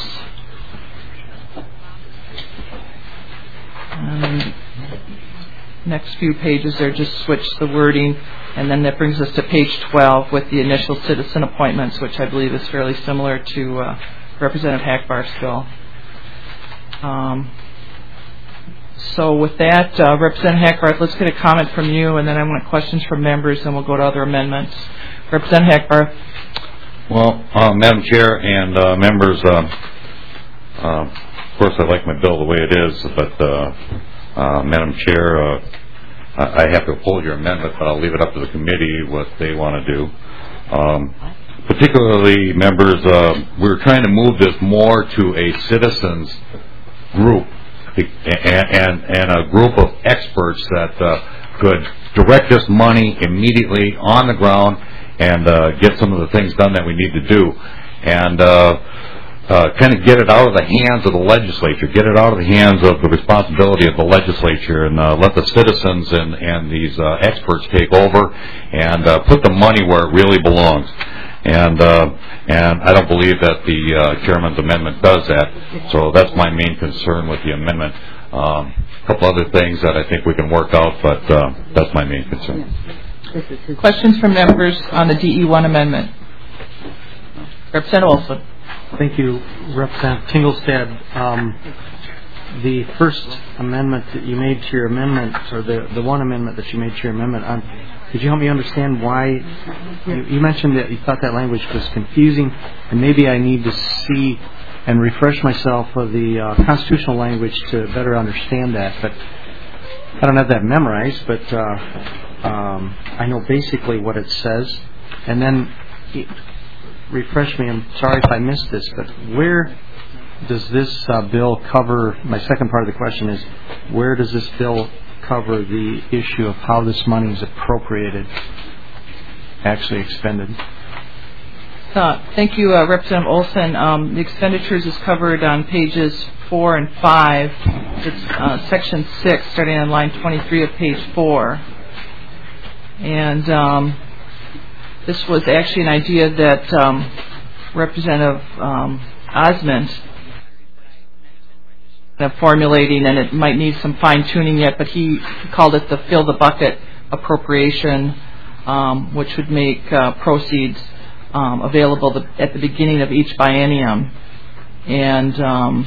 Um, next few pages there just switch the wording, and then that brings us to page twelve with the initial citizen appointments, which I believe is fairly similar to uh, Representative Hackbarth's bill. Um, so with that, uh, Representative Hackbarth, let's get a comment from you, and then I want questions from members, and we'll go to other amendments. Representative Hackbarth. Well, uh, Madam Chair and uh, members, uh, uh, of course I like my bill the way it is, but uh, uh, Madam Chair, uh, I have to oppose your amendment, but I'll leave it up to the committee what they want to do. Um, particularly, members, uh, we're trying to move this more to a citizens group and, and, and a group of experts that uh, could direct this money immediately on the ground and uh, get some of the things done that we need to do, and uh, uh, kind of get it out of the hands of the legislature, get it out of the hands of the responsibility of the legislature, and uh, let the citizens and, and these uh, experts take over and uh, put the money where it really belongs. And uh, and I don't believe that the uh, chairman's amendment does that, so that's my main concern with the amendment. Um, a couple other things that I think we can work out, but uh, that's my main concern. Questions from members on the D E one amendment? Representative Olson. Thank you, Representative Tingelstad. Um, the first amendment that you made to your amendment, or the, the one amendment that you made to your amendment, um, could you help me understand why you, you mentioned that you thought that language was confusing, and maybe I need to see and refresh myself of the uh, constitutional language to better understand that. But I don't have that memorized, but uh, um, I know basically what it says. And then it, refresh me, I'm sorry if I missed this, but where does this uh, bill cover, my second part of the question is, where does this bill cover the issue of how this money is appropriated, actually expended? Uh, thank you, uh, Representative Olson. Um, the expenditures is covered on pages four and five. It's uh, section six, starting on line twenty-three of page four. And um, this was actually an idea that um, Representative um, Osmond formulating, and it might need some fine-tuning yet, but he called it the fill the bucket appropriation, um, which would make uh, proceeds um, available the, at the beginning of each biennium. And um,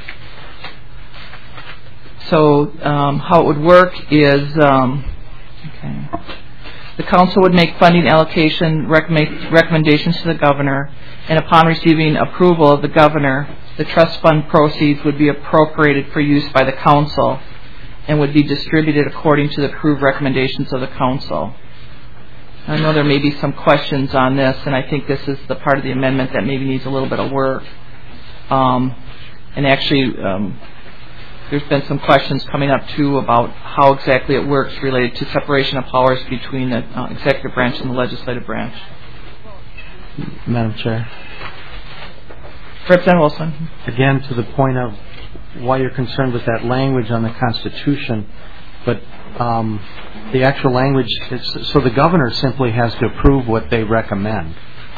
so um, how it would work is um, okay, the council would make funding allocation recommend, recommendations to the governor, and upon receiving approval of the governor, the trust fund proceeds would be appropriated for use by the council and would be distributed according to the approved recommendations of the council. I know there may be some questions on this, and I think this is the part of the amendment that maybe needs a little bit of work. Um, and actually, um, there's been some questions coming up, too, about how exactly it works related to separation of powers between the uh, executive branch and the legislative branch. Madam Chair. Representative Wilson. Again, to the point of why you're concerned with that language on the Constitution, but um, the actual language, is, so the governor simply has to approve what they recommend.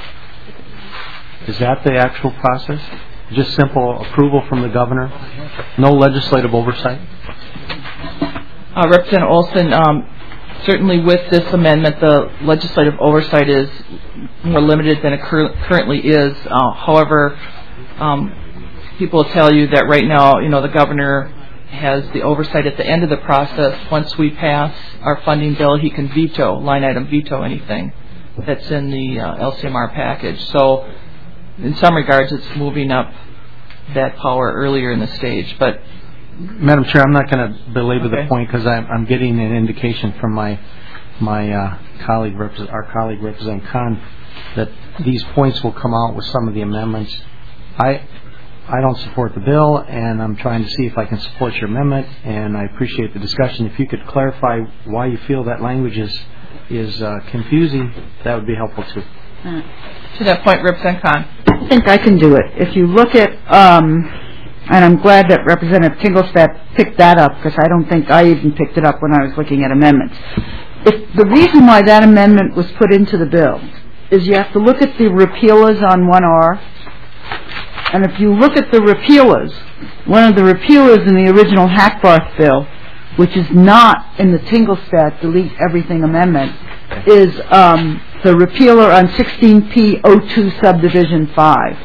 Is that the actual process? Just simple approval from the governor? No legislative oversight? Uh, Representative Olson, um, certainly with this amendment, the legislative oversight is more limited than it cur- currently is. Uh, however, um, people will tell you that right now, you know, the governor has the oversight at the end of the process. Once we pass our funding bill, he can veto, line item veto anything that's in the uh, L C M R package. So in some regards, it's moving up that power earlier in the stage. But Madam Chair, I'm not going to belabor okay. the point because I'm, I'm getting an indication from my my uh, colleague, our colleague Representative Khan, that these points will come out with some of the amendments. I I don't support the bill, and I'm trying to see if I can support your amendment, and I appreciate the discussion. If you could clarify why you feel that language is, is uh, confusing, that would be helpful too. To that point, Representative Kahn. I think I can do it. If you look at, um, and I'm glad that Representative Tingelstadt picked that up, because I don't think I even picked it up when I was looking at amendments. If the reason why that amendment was put into the bill is you have to look at the repealers on one R, and if you look at the repealers, one of the repealers in the original Hackbarth bill, which is not in the Tingelstadt delete everything amendment, is um, the repealer on sixteen P oh two subdivision five.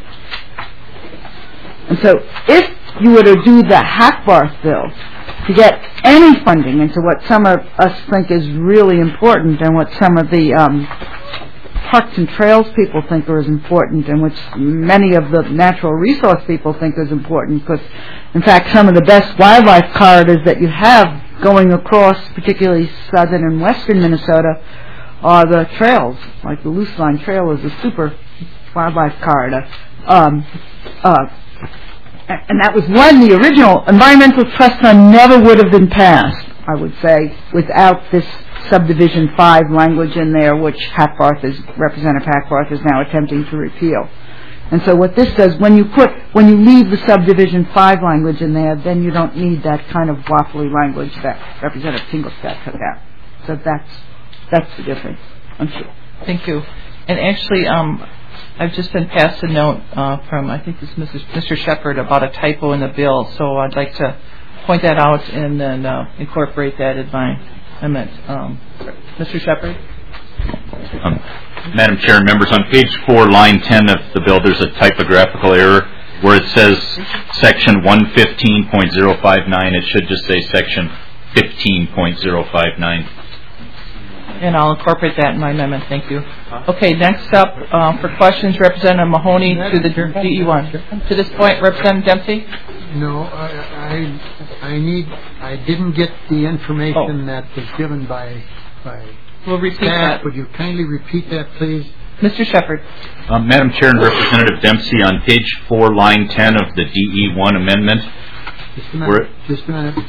And so if you were to do the Hackbarth bill to get any funding into what some of us think is really important and what some of the um, parks and trails people think are as important and which many of the natural resource people think is important, because in fact some of the best wildlife corridors that you have going across particularly southern and western Minnesota are the trails. Like the Loose Line Trail is a super wildlife corridor. Um, uh, and that was when the original environmental trust fund never would have been passed, I would say, without this subdivision five language in there, which Hackbarth is, Representative Hackbarth is now attempting to repeal. And so what this says, when you put, when you leave the subdivision five language in there, then you don't need that kind of waffly language that Representative Tingelstadt took out. So that's that's the difference. I'm sure. Thank you. And actually, um, I've just been passed a note uh, from, I think this is Mister Shepard, about a typo in the bill. So I'd like to point that out and then uh, incorporate that in my amendment. Um, Mister Shepard? Um, Madam Chair and members, on page four, line ten of the bill, there's a typographical error where it says section one fifteen point oh five nine. It should just say section fifteen point oh five nine. And I'll incorporate that in my amendment. Thank you. Okay, next up uh, for questions, Representative Mahoney to the D E one. To this point, Representative Dempsey? No, I, I, I need, I didn't get the information oh. that was given by, by We'll repeat staff. that. Would you kindly repeat that, please? Mister Shepard. Um, Madam Chair and Representative Dempsey, on page four, line ten of the D E one amendment. Just a minute. Just a minute.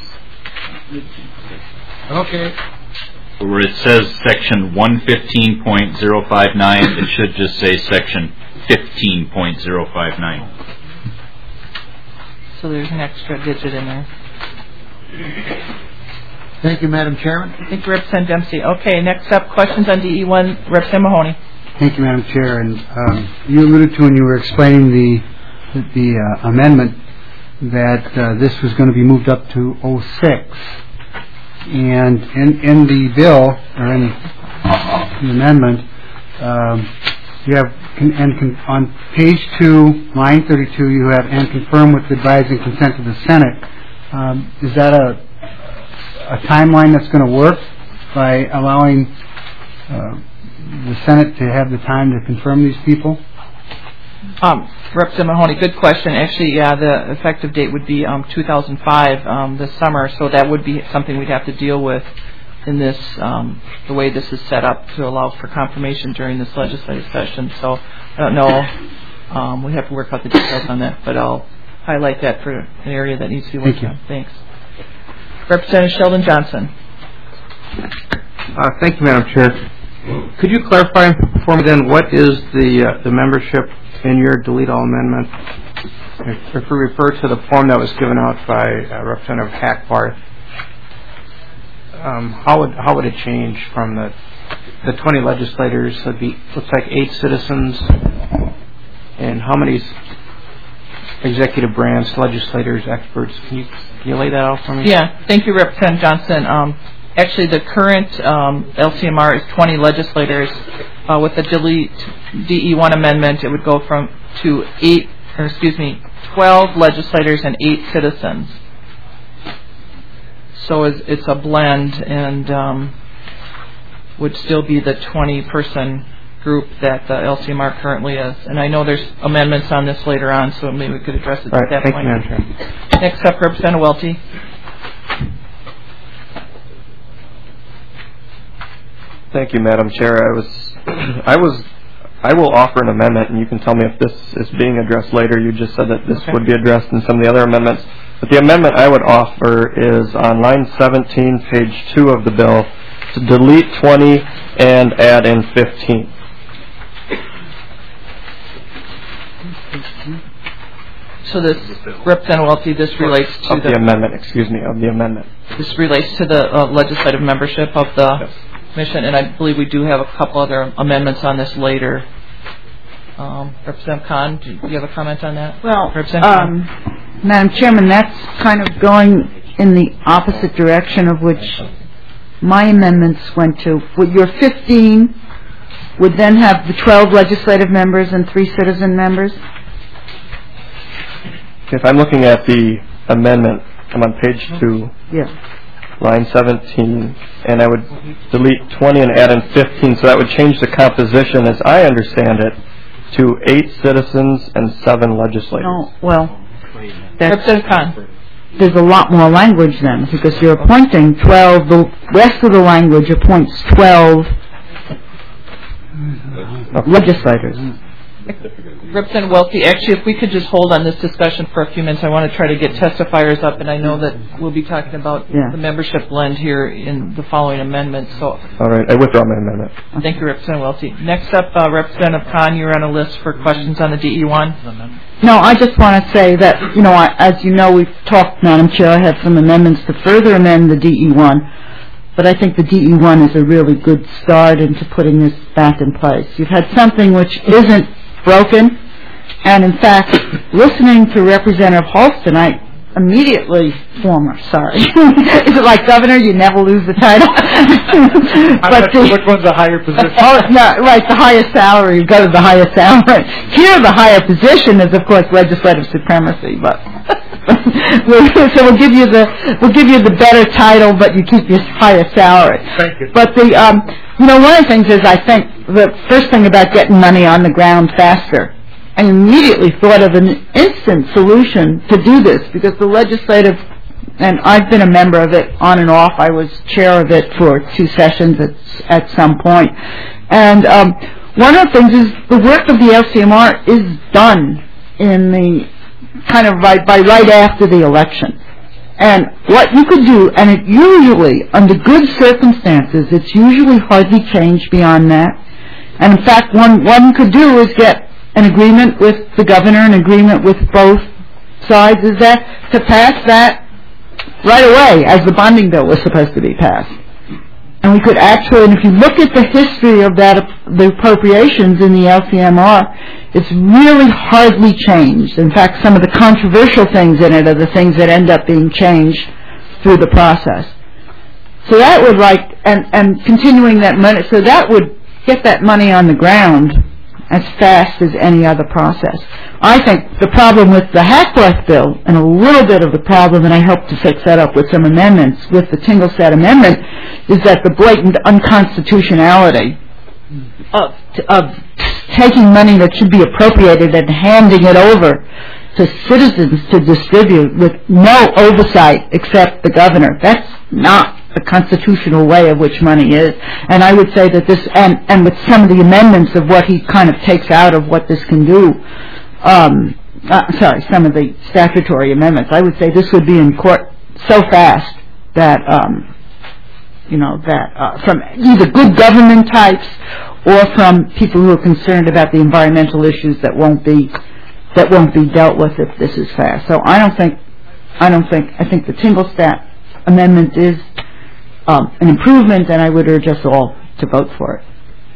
Okay. Where it says section one fifteen point oh five nine, it should just say section fifteen point oh five nine. So there's an extra digit in there. Thank you, Madam Chairman. Thank you, Representative Dempsey. Okay, next up, questions on D E one, Representative Mahoney. Thank you, Madam Chair. And um, you alluded to when you were explaining the the uh, amendment that uh, this was going to be moved up to oh six. And in, in the bill, or in the amendment, um, you have, and con, on page two, line thirty-two, you have, and confirm with advice and consent of the Senate. Um, is that a, a timeline that's going to work by allowing uh, the Senate to have the time to confirm these people? Um, Representative Mahoney, good question. Actually, yeah, the effective date would be um, two thousand five um, this summer, so that would be something we'd have to deal with in this, um, the way this is set up to allow for confirmation during this legislative session. So I don't know. Um, we have to work out the details on that, but I'll highlight that for an area that needs to be worked on. Thanks. Representative Sheldon Johnson. Uh, thank you, Madam Chair. Could you clarify for me then what is the uh, the membership in your delete all amendment? If, if we refer to the form that was given out by uh, Representative Hackbarth, um, how would how would it change from the the twenty legislators? It'd be looks like eight citizens, and how many executive branch legislators, experts? Can you can you lay that out for me? Yeah, thank you, Representative Johnson. Um, Actually, the current um, L C M R is twenty legislators. Uh, with the delete D E one amendment, it would go from to eight, or excuse me, twelve legislators and eight citizens. So it's, it's a blend, and um, would still be the twenty-person group that the L C M R currently is. And I know there's amendments on this later on, so maybe we could address it All at right, that thank point. You, Madam Chair. Next up, Representative Welty. Thank you, Madam Chair. I was I was I will offer an amendment, and you can tell me if this is being addressed later. You just said that this Okay. would be addressed in some of the other amendments. But the amendment I would offer is on line seventeen, page two of the bill, to delete twenty and add in fifteen. So this, Representative Welty, this relates to Of the amendment, excuse me, of the amendment. This relates to the uh, legislative membership of the Yes. commission, and I believe we do have a couple other amendments on this later. Um, Representative Khan, do you have a comment on that? Well, Representative Khan? um, Madam Chairman, that's kind of going in the opposite direction of which my amendments went to. With your fifteen would then have the twelve legislative members and three citizen members. If I'm looking at the amendment, I'm on page two, Yeah. line seventeen, and I would delete twenty and add in fifteen, so that would change the composition, as I understand it, to eight citizens and seven legislators. No, well, that's, Representative Khan. there's a lot more language then, because you're appointing twelve, the rest of the language appoints twelve legislators. Representative Welty, actually, if we could just hold on this discussion for a few minutes, I want to try to get testifiers up, and I know that we'll be talking about Yeah. the membership blend here in the following amendments. So, All right, I withdraw my amendment. thank you, Representative Welty. Next up, uh, Representative Khan, you're on a list for questions on the D E one. No, I just want to say that, you know, I, as you know, we've talked, Madam Chair, I have some amendments to further amend the D E one, but I think the D E one is a really good start into putting this back in place. You've had something which isn't broken, and in fact, listening to Representative Halston, I immediately, former, sorry, is it like governor, you never lose the title? I'm not sure which one's a higher position. Oh, no, right, the highest salary, you go to the highest salary. Here, the higher position is, of course, legislative supremacy, but so we'll give you the we'll give you the better title, but you keep your higher salary. Thank you. But the um, you know, one of the things is, I think the first thing about getting money on the ground faster. I immediately thought of an instant solution to do this, because the legislative, and I've been a member of it on and off. I was chair of it for two sessions at, at some point. And um, one of the things is the work of the L C M R is done in the kind of right, by right after the election. And what you could do, and it usually, under good circumstances, it's usually hardly changed beyond that. And in fact, one one could do is get an agreement with the governor, an agreement with both sides, is that to pass that right away, as the bonding bill was supposed to be passed. And we could actually, and if you look at the history of that, the appropriations in the L C M R, it's really hardly changed. In fact, some of the controversial things in it are the things that end up being changed through the process. So that would like, and, and continuing that money, so that would get that money on the ground as fast as any other process. I think the problem with the Hackworth bill, and a little bit of the problem, and I hope to fix that up with some amendments, with the Tinglestad amendment, is that the blatant unconstitutionality of, of taking money that should be appropriated and handing it over to citizens to distribute with no oversight except the governor. That's not the constitutional way of which money is. And I would say that this, and, and with some of the amendments of what he kind of takes out of what this can do, um, uh, sorry, some of the statutory amendments, I would say this would be in court so fast that, um, you know, that uh, from either good government types or from people who are concerned about the environmental issues that won't be that won't be dealt with if this is fast. So I don't think, I don't think, I think the Tinglestad amendment is um, an improvement, and I would urge us all to vote for it.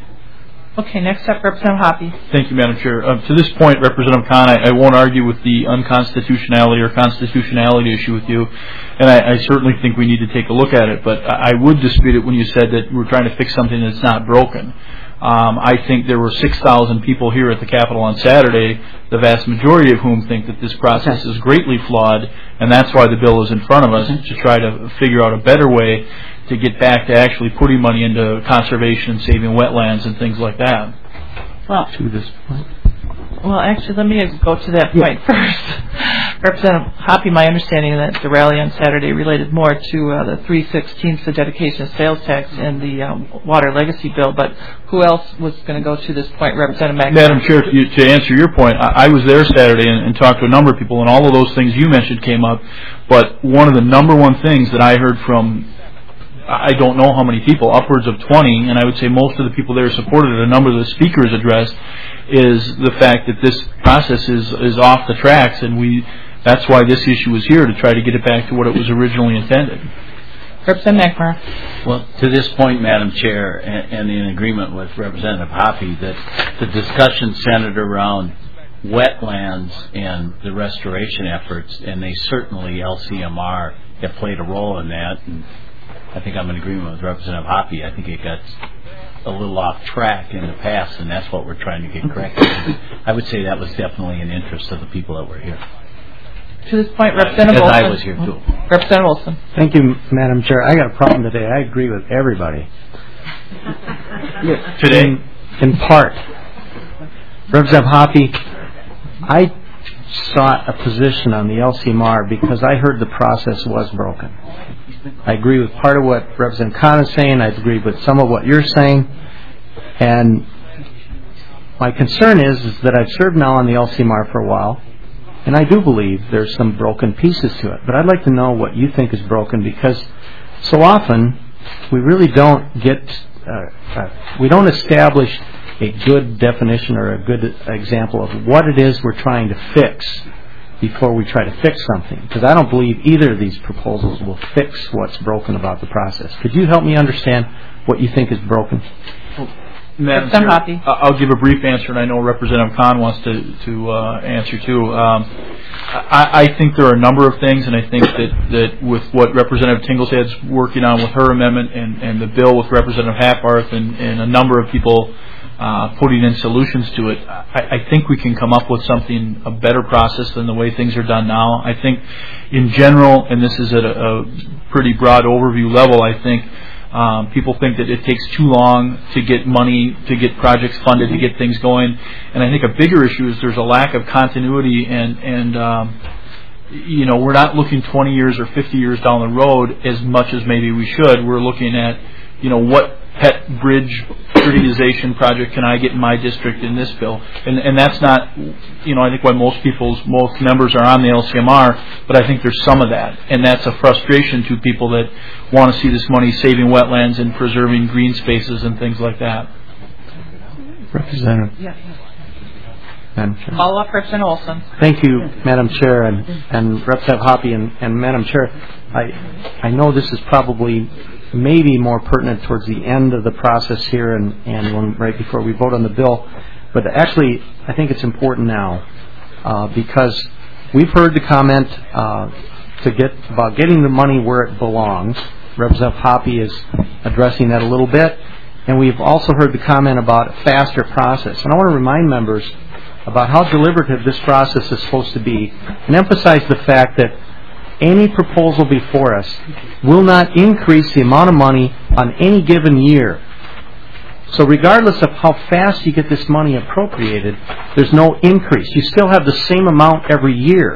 Okay, next up, Representative Hoppe. Thank you, Madam Chair. Uh, to this point, Representative Khan, I, I won't argue with the unconstitutionality or constitutionality issue with you, and I, I certainly think we need to take a look at it, but I, I would dispute it when you said that we're trying to fix something that's not broken. Um, I think there were six thousand people here at the Capitol on Saturday, the vast majority of whom think that this process is greatly flawed, and that's why the bill is in front of us, to try to figure out a better way to get back to actually putting money into conservation and saving wetlands and things like that. Well, to this point. Well, actually, let me go to that point yeah. first. Representative Hoppe, my understanding that the rally on Saturday related more to uh, the three sixteenths, the dedication of sales tax and the um, water legacy bill, but who else was going to go to this point? Representative McNamara. Madam Chair, to, to answer your point, I, I was there Saturday and, and talked to a number of people, and all of those things you mentioned came up, but one of the number one things that I heard from, I don't know how many people, upwards of twenty, and I would say most of the people there supported it, a number of the speakers addressed, is the fact that this process is, is off the tracks, and we that's why this issue is here, to try to get it back to what it was originally intended. Representative McNamara. Well, to this point, Madam Chair, and, and in agreement with Representative Hoppe, that the discussion centered around wetlands and the restoration efforts, and they certainly, L C M R, have played a role in that. And I think I'm in agreement with Representative Hoppe. I think it got a little off track in the past, and that's what we're trying to get corrected. I would say that was definitely an interest of the people that were here. To this point, Representative As Olson. I was here, too. Representative Olson. Thank you, Madam Chair. I got a problem today. I agree with everybody. Today? In, in part. Representative Hoppe, I sought a position on the L C M R because I heard the process was broken. I agree with part of what Representative Khan is saying. I agree with some of what you're saying. And my concern is, is that I've served now on the L C M R for a while, and I do believe there's some broken pieces to it. But I'd like to know what you think is broken, because so often we really don't get, uh, uh, we don't establish a good definition or a good example of what it is we're trying to fix before we try to fix something. Because I don't believe either of these proposals will fix what's broken about the process. Could you help me understand what you think is broken? Madam Chair, I'll give a brief answer, and I know Representative Khan wants to, to uh, answer too. Um, I, I think there are a number of things, and I think that, that with what Representative Tingelstad's working on with her amendment and, and the bill with Representative Hapbarth and, and a number of people uh, putting in solutions to it, I, I think we can come up with something, a better process than the way things are done now. I think in general, and this is at a, a pretty broad overview level, I think Um, people think that it takes too long to get money, to get projects funded, to get things going. And I think a bigger issue is there's a lack of continuity, and, and um, you know, we're not looking twenty years or fifty years down the road as much as maybe we should. We're looking at, you know, what pet bridge prioritization project can I get in my district in this bill? And, and that's not, you know, I think why most people's, most members are on the L C M R, but I think there's some of that. And that's a frustration to people that want to see this money saving wetlands and preserving green spaces and things like that. Representative. Yeah. Madam Chair. Follow up, Representative Olson. Thank you, Madam Chair, and, and Representative Hoppe, and, and Madam Chair, I, I know this is probably maybe more pertinent towards the end of the process here and, and when, right before we vote on the bill, but actually I think it's important now uh, because we've heard the comment uh, to get about getting the money where it belongs. Representative Hoppe is addressing that a little bit, and we've also heard the comment about a faster process. And I want to remind members about how deliberative this process is supposed to be, and emphasize the fact that any proposal before us will not increase the amount of money on any given year. So regardless of how fast you get this money appropriated, there's no increase. You still have the same amount every year.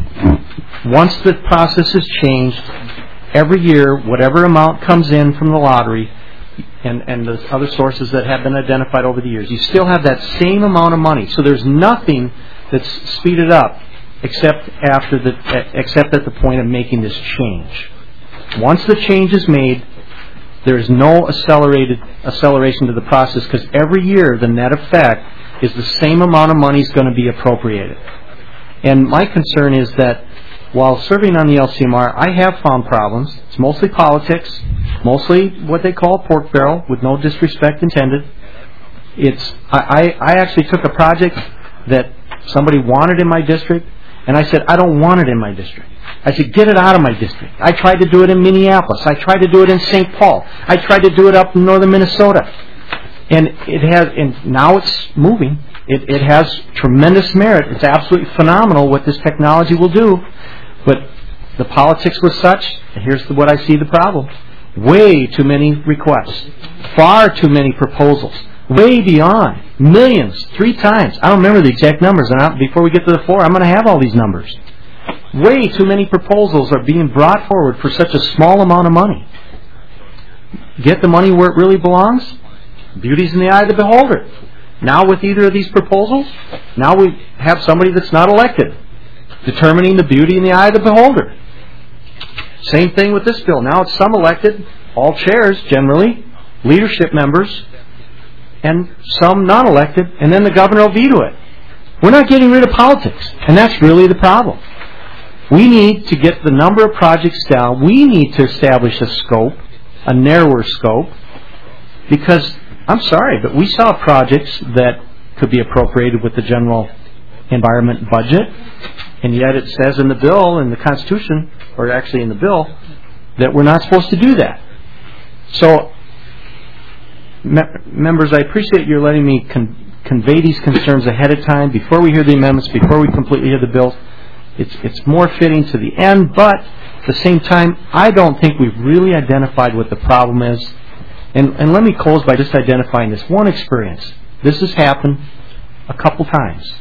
Once the process is changed, every year, whatever amount comes in from the lottery and, and the other sources that have been identified over the years, you still have that same amount of money. So there's nothing that's speeded up except after the except at the point of making this change. Once the change is made, there is no accelerated acceleration to the process, because every year the net effect is the same amount of money is going to be appropriated. And my concern is that while serving on the L C M R, I have found problems. It's mostly politics, mostly what they call pork barrel, with no disrespect intended. It's I, I actually took a project that somebody wanted in my district, and I said, I don't want it in my district. I said, get it out of my district. I tried to do it in Minneapolis. I tried to do it in Saint Paul. I tried to do it up in northern Minnesota. And it has, and now it's moving. It, it has tremendous merit. It's absolutely phenomenal what this technology will do. But the politics was such, and here's the, what I see the problem. Way too many requests. Far too many proposals. Way beyond. Millions. Three times. I don't remember the exact numbers. And I, before we get to the floor, I'm going to have all these numbers. Way too many proposals are being brought forward for such a small amount of money. Get the money where it really belongs. Beauty's in the eye of the beholder. Now with either of these proposals, now we have somebody that's not elected determining the beauty in the eye of the beholder. Same thing with this bill. Now it's some elected, all chairs generally, leadership members, and some non-elected, and then the governor will veto it. We're not getting rid of politics, and that's really the problem. We need to get the number of projects down. We need to establish a scope, a narrower scope, because, I'm sorry, but we saw projects that could be appropriated with the general environment budget, and yet it says in the bill, in the Constitution, or actually in the bill, that we're not supposed to do that. So, me- members, I appreciate your letting me con- convey these concerns ahead of time, before we hear the amendments, before we completely hear the bills. It's, it's more fitting to the end, but at the same time, I don't think we've really identified what the problem is. And, and let me close by just identifying this one experience. This has happened a couple times.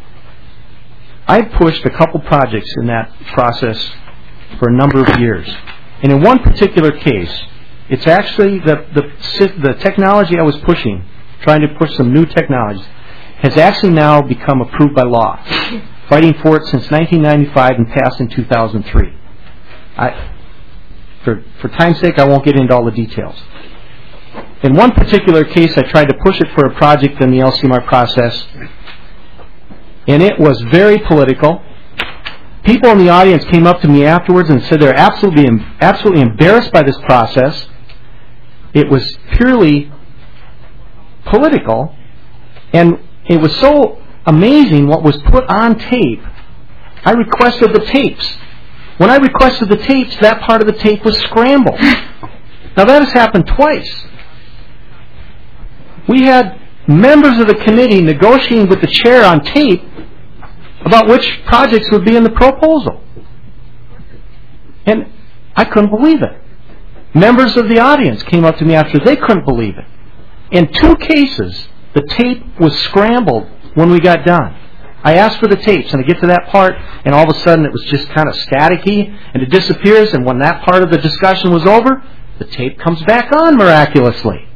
I've pushed a couple projects in that process for a number of years. And in one particular case, it's actually the, the, the technology I was pushing, trying to push some new technologies, has actually now become approved by law. Fighting for it since nineteen ninety-five and passed in two thousand three. I, for, for time's sake, I won't get into all the details. In one particular case, I tried to push it for a project in the L C M A R process, and it was very political. People in the audience came up to me afterwards and said they're absolutely, absolutely embarrassed by this process. It was purely political, and it was so amazing what was put on tape. I requested the tapes. When I requested the tapes, that part of the tape was scrambled. Now that has happened twice. We had members of the committee negotiating with the chair on tape about which projects would be in the proposal. And I couldn't believe it. Members of the audience came up to me after, they couldn't believe it. In two cases, the tape was scrambled when we got done. I asked for the tapes, and I get to that part, and all of a sudden it was just kind of staticky, and it disappears, and when that part of the discussion was over, the tape comes back on miraculously.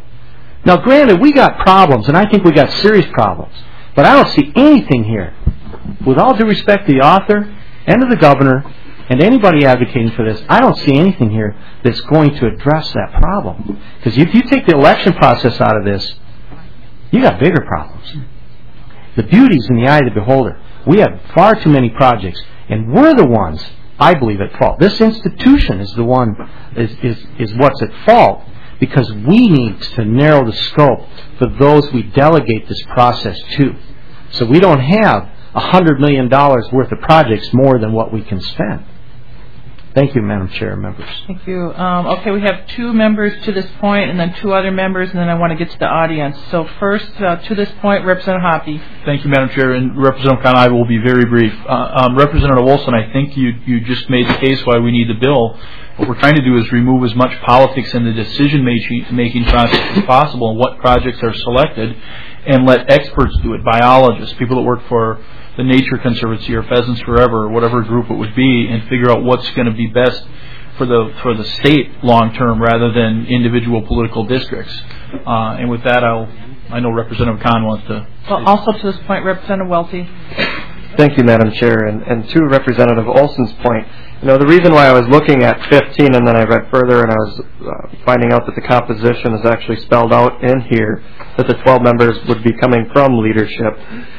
Now granted, we got problems, and I think we got serious problems, but I don't see anything here, with all due respect to the author and to the governor, and anybody advocating for this, I don't see anything here that's going to address that problem. Because if you take the election process out of this, you got bigger problems. The beauty's in the eye of the beholder. We have far too many projects, and we're the ones, I believe, at fault. This institution is the one, is, is, is what's at fault, because we need to narrow the scope for those we delegate this process to. So we don't have one hundred million dollars worth of projects more than what we can spend. Thank you, Madam Chair and members. Thank you. Um, okay, we have two members to this point, and then two other members, and then I want to get to the audience. So first, uh, to this point, Representative Hoppe. Thank you, Madam Chair, and Representative Khan, I will be very brief. Uh, um, Representative Olson, I think you you just made the case why we need the bill. What we're trying to do is remove as much politics in the decision-making process as possible and what projects are selected, and let experts do it, biologists, people that work for the Nature Conservancy or Pheasants Forever or whatever group it would be, and figure out what's going to be best for the for the state long term rather than individual political districts. Uh, and with that, I'll I know Representative Khan wants to. Well, also to this point, Representative Welty. Thank you, Madam Chair, and, and to Representative Olson's point, you know, the reason why I was looking at fifteen and then I read further and I was uh, finding out that the composition is actually spelled out in here, that the twelve members would be coming from leadership.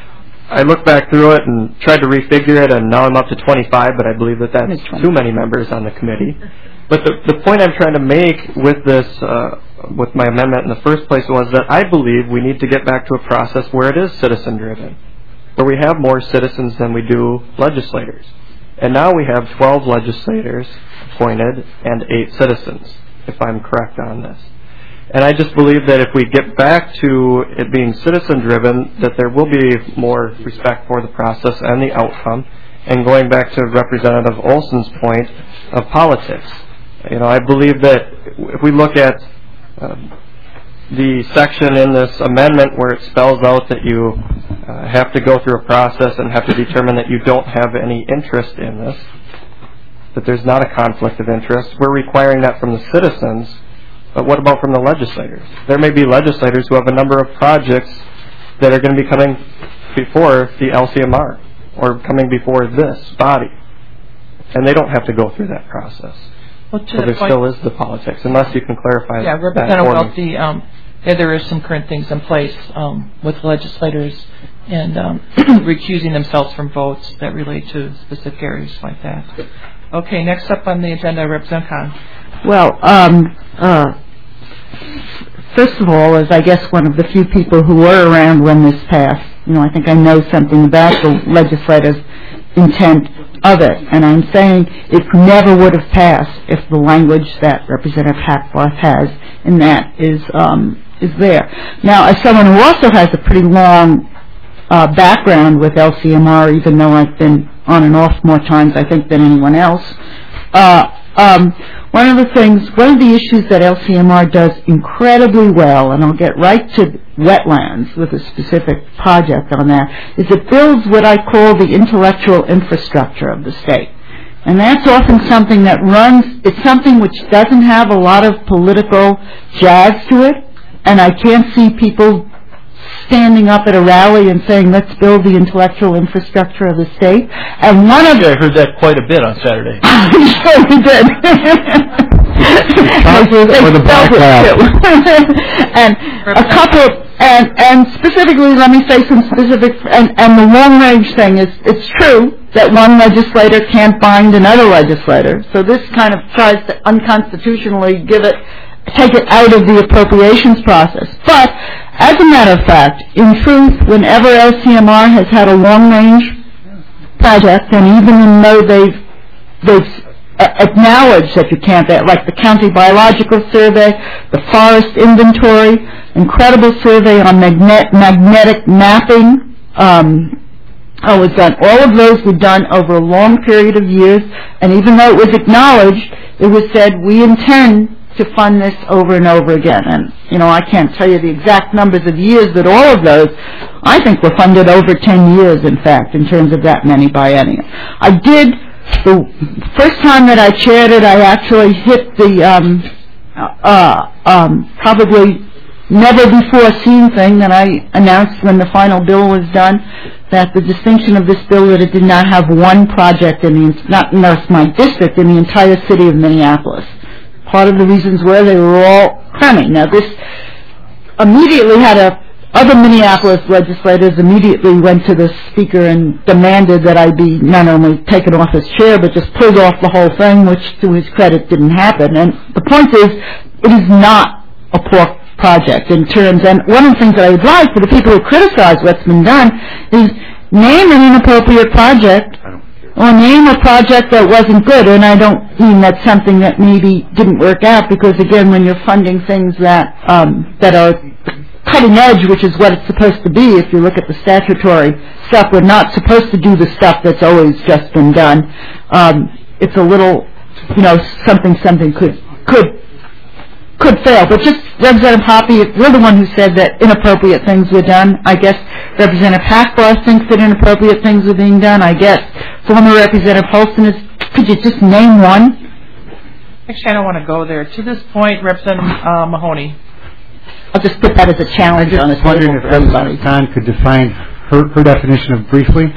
I looked back through it and tried to refigure it, and now I'm up to twenty-five, but I believe that that's too many members on the committee. But the, the point I'm trying to make with this, uh, with my amendment in the first place, was that I believe we need to get back to a process where it is citizen-driven, where we have more citizens than we do legislators. And now we have twelve legislators appointed and eight citizens, if I'm correct on this. And I just believe that if we get back to it being citizen-driven, that there will be more respect for the process and the outcome. And going back to Representative Olson's point of politics, you know, I believe that if we look at um, the section in this amendment where it spells out that you uh, have to go through a process and have to determine that you don't have any interest in this, that there's not a conflict of interest. We're requiring that from the citizens, but what about from the legislators? There may be legislators who have a number of projects that are going to be coming before the L C M R or coming before this body, and they don't have to go through that process. Well, to so the there point, still is the politics, unless you can clarify yeah, that Representative for me. Welty, um, yeah, there is some current things in place um, with legislators and um, recusing themselves from votes that relate to specific areas like that. Okay, next up on the agenda, Representative Khan. Well, um, uh, first of all, as I guess one of the few people who were around when this passed, you know, I think I know something about the legislative intent of it, and I'm saying it never would have passed if the language that Representative Hackworth has in that is um, is there. Now, as someone who also has a pretty long uh, background with L C M R, even though I've been on and off more times, I think, than anyone else, uh, um, one of the things, one of the issues that L C M R does incredibly well, and I'll get right to wetlands with a specific project on that, is it builds what I call the intellectual infrastructure of the state. And that's often something that runs, it's something which doesn't have a lot of political jazz to it, and I can't see people standing up at a rally and saying, let's build the intellectual infrastructure of the state. And one of yeah, I heard that quite a bit on Saturday. Sure we did. Or the black And a couple, and, and specifically, let me say some specific, and, and the long range thing is, it's true that one legislator can't bind another legislator. So this kind of tries to unconstitutionally give it, take it out of the appropriations process. But, as a matter of fact, in truth, whenever L C M R has had a long-range project, and even though they've, they've acknowledged that you can't, like the county biological survey, the forest inventory, incredible survey on magnet, magnetic mapping, um, I was done. All of those were done over a long period of years, and even though it was acknowledged, it was said, we intend to fund this over and over again. And, you know, I can't tell you the exact numbers of years that all of those, I think, were funded over ten years, in fact, in terms of that many biennium. I did, the first time that I chaired it, I actually hit the um, uh, um, probably never before seen thing that I announced when the final bill was done, that the distinction of this bill that it did not have one project in the, not in my district, in the entire city of Minneapolis. Part of the reasons were they were all cramming. Now this immediately had a, other Minneapolis legislators immediately went to the speaker and demanded that I be not only taken off as chair, but just pulled off the whole thing, which to his credit didn't happen. And the point is, it is not a poor project in terms, and one of the things that I would like for the people who criticize what's been done is name an inappropriate project or name a project that wasn't good, and I don't mean that's something that maybe didn't work out, because again, when you're funding things that um, that are cutting edge, which is what it's supposed to be, if you look at the statutory stuff, we're not supposed to do the stuff that's always just been done. Um, it's a little, you know, something something could could could fail. But just Representative Hoppe, you're the one who said that inappropriate things were done. I guess Representative Hackworth thinks that inappropriate things are being done. I guess former Representative Holston is, could you just name one? Actually, I don't want to go there. To this point, Representative uh, Mahoney. I'll just put that as a challenge on the table wondering if for everybody. Representative Khan could define her, her definition of briefly.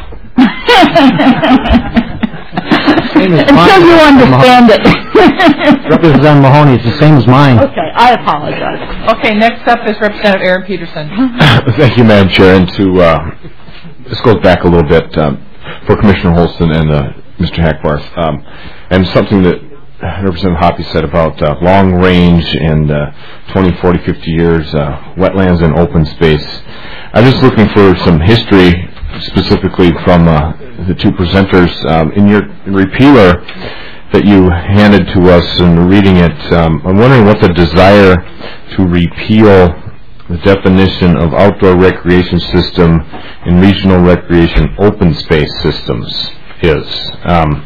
Until you understand it. Representative Mahoney, it's the same as mine. Okay, I apologize. Okay, next up is Representative Aaron Peterson. Thank you, Madam Chair. And to, uh, this goes back a little bit um, for Commissioner Holston and uh, Mister Hackworth, um, and something that Representative Hoppe said about uh, long range and uh, twenty, forty, fifty years, uh, wetlands and open space. I'm just looking for some history, specifically from uh, the two presenters. Um, in your repealer that you handed to us and reading it, um, I'm wondering what the desire to repeal the definition of outdoor recreation system in regional recreation open space systems is. Um,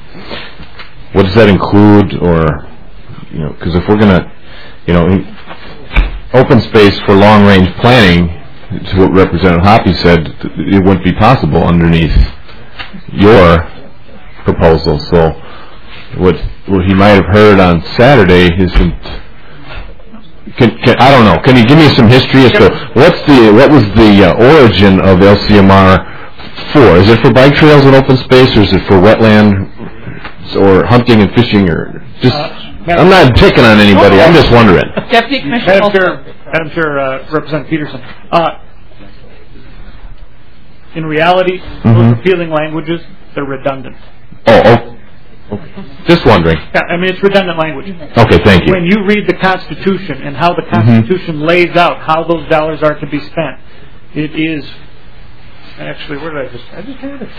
what does that include, or, you know, because if we're going to, you know, open space for long-range planning, to what Representative Hoppe said, it wouldn't be possible underneath your proposal. So what what he might have heard on Saturday isn't. Can, can, I don't know. Can you give me some history as to what's the what was the uh, origin of L C M R for? Is it for bike trails and open space, or is it for wetland or hunting and fishing, or just? Uh, I'm not picking on anybody. I'm just wondering. Deputy Commissioner Madam Chair, Madam Chair, uh, Representative Peterson. Uh, in reality, mm-hmm. those repealing languages, they're redundant. Oh, oh. Okay. Just wondering. Yeah, I mean, it's redundant language. Okay, thank you. When you read the Constitution and how the Constitution mm-hmm. lays out how those dollars are to be spent, it is actually, where did I just? I just had it.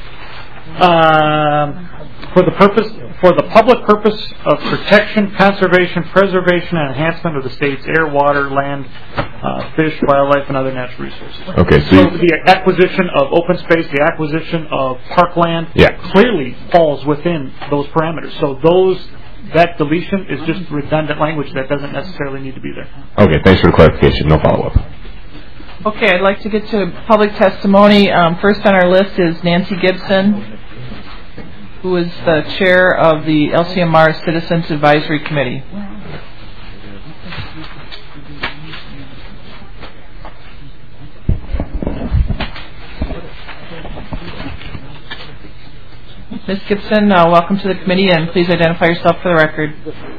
Um, for the purpose, for the public purpose of protection, conservation, preservation, and enhancement of the state's air, water, land, uh, fish, wildlife, and other natural resources. Okay, so, so the acquisition of open space, the acquisition of parkland, yeah. clearly falls within those parameters. So those that deletion is just redundant language that doesn't necessarily need to be there. Okay, thanks for the clarification. No follow-up. Okay, I'd like to get to public testimony. Um, first on our list is Nancy Gibson, who is the chair of the L C M R Citizens Advisory Committee. Miz Gibson, uh, welcome to the committee, and please identify yourself for the record.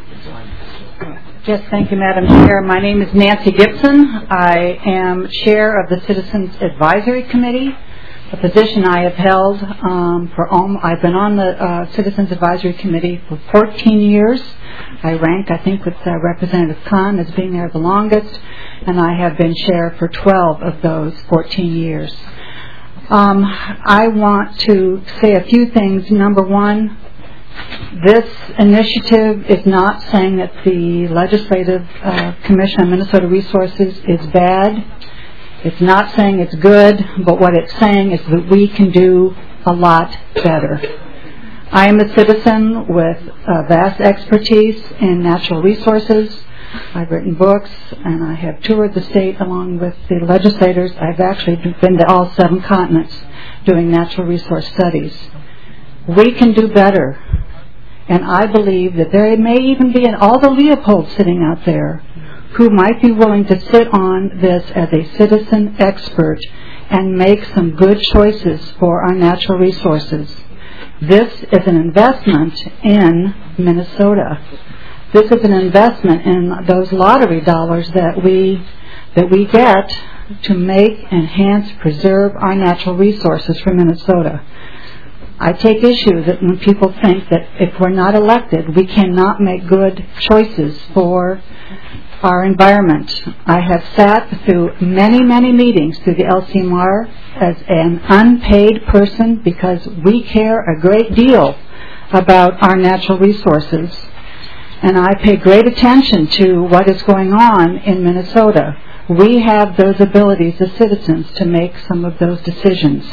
Yes, thank you, Madam Chair. My name is Nancy Gibson. I am chair of the Citizens Advisory Committee, a position I have held um, for all. I've been on the uh, Citizens Advisory Committee for fourteen years. I rank, I think, with uh, Representative Kahn as being there the longest, and I have been chair for twelve of those fourteen years. Um, I want to say a few things. Number one, this initiative is not saying that the Legislative uh, Commission on Minnesota Resources is bad. It's not saying it's good, but what it's saying is that we can do a lot better. I am a citizen with uh, vast expertise in natural resources. I've written books, and I have toured the state along with the legislators. I've actually been to all seven continents doing natural resource studies. We can do better. And I believe that there may even be an Aldo Leopold sitting out there who might be willing to sit on this as a citizen expert and make some good choices for our natural resources. This is an investment in Minnesota. This is an investment in those lottery dollars that we that we get to make, enhance, preserve our natural resources for Minnesota. I take issue that when people think that if we're not elected, we cannot make good choices for our environment. I have sat through many, many meetings through the L C M R as an unpaid person because we care a great deal about our natural resources. And I pay great attention to what is going on in Minnesota. We have those abilities as citizens to make some of those decisions.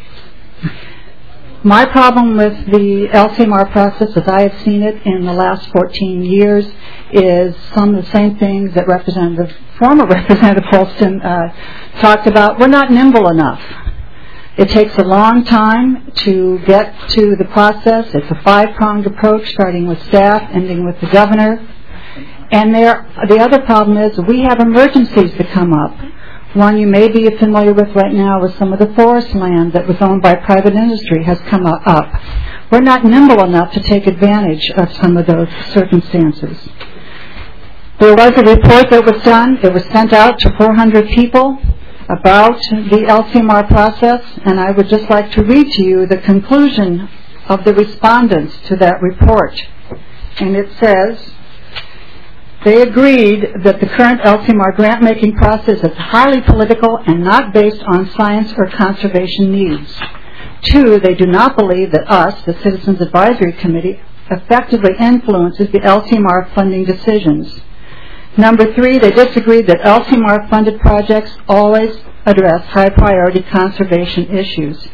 My problem with the L C M R process, as I have seen it in the last fourteen years, is some of the same things that Representative, former Representative Holston uh, talked about. We're not nimble enough. It takes a long time to get to the process. It's a five-pronged approach, starting with staff, ending with the governor. And there, the other problem is we have emergencies that come up. One you may be familiar with right now is some of the forest land that was owned by private industry has come up. We're not nimble enough to take advantage of some of those circumstances. There was a report that was done. It was sent out to four hundred people about the L C M R process, and I would just like to read to you the conclusion of the respondents to that report. And it says, they agreed that the current L C M R grant-making process is highly political and not based on science or conservation needs. Two, they do not believe that us, the Citizens Advisory Committee, effectively influences the L C M R funding decisions. Number three, they disagreed that L C M R-funded projects always address high-priority conservation issues.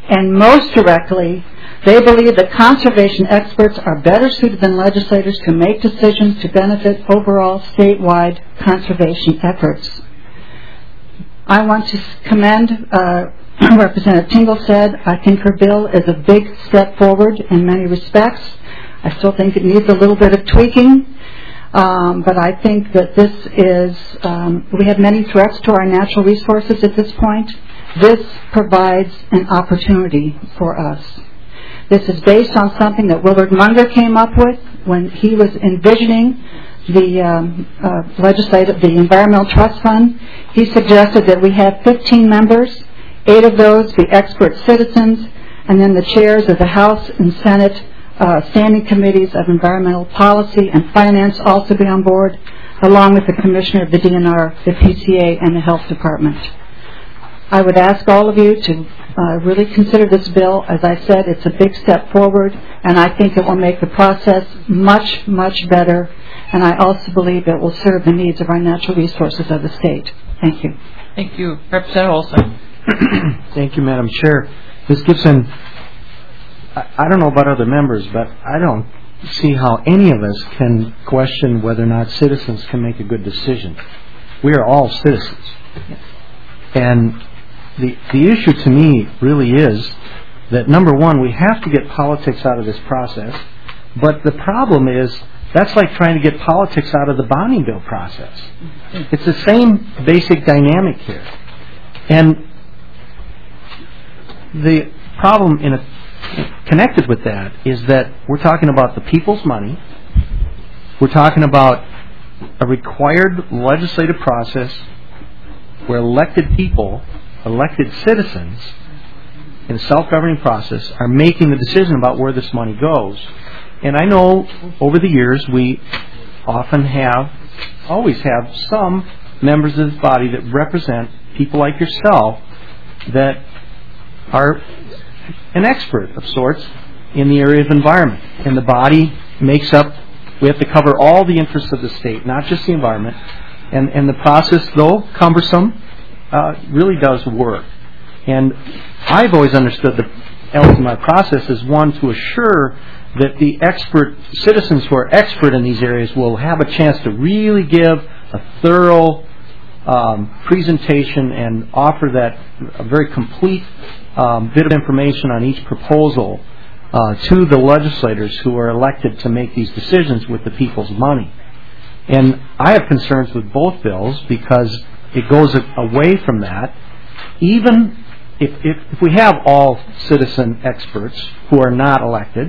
And most directly, they believe that conservation experts are better suited than legislators to make decisions to benefit overall statewide conservation efforts. I want to commend uh, Representative Tingle said, I think her bill is a big step forward in many respects. I still think it needs a little bit of tweaking, um, but I think that this is, um, we have many threats to our natural resources at this point. This provides an opportunity for us. This is based on something that Willard Munger came up with when he was envisioning the um, uh, legislative, the Environmental Trust Fund. He suggested that we have fifteen members, eight of those be expert citizens, and then the chairs of the House and Senate uh, standing committees of environmental policy and finance also be on board, along with the commissioner of the D N R, the P C A, and the health department. I would ask all of you to uh, really consider this bill. As I said, it's a big step forward, and I think it will make the process much, much better, and I also believe it will serve the needs of our natural resources of the state. Thank you. Thank you. Representative Olson. Thank you, Madam Chair. Miz Gibson, I, I don't know about other members, but I don't see how any of us can question whether or not citizens can make a good decision. We are all citizens. Yes. And the the issue to me really is that, number one, we have to get politics out of this process, but the problem is that's like trying to get politics out of the bonding bill process. It's the same basic dynamic here. And the problem in a, connected with that is that we're talking about the people's money. We're talking about a required legislative process where elected people, elected citizens, in a self-governing process, are making the decision about where this money goes. And I know over the years we often have, always have, some members of this body that represent people like yourself that are an expert of sorts in the area of environment. And the body makes up, we have to cover all the interests of the state, not just the environment. And, and the process, though cumbersome, uh, really does work. And I've always understood the element of my process as one to assure that the expert citizens who are expert in these areas will have a chance to really give a thorough um, presentation and offer that a very complete um, bit of information on each proposal uh, to the legislators who are elected to make these decisions with the people's money. And I have concerns with both bills because it goes away from that. Even if, if, if we have all citizen experts who are not elected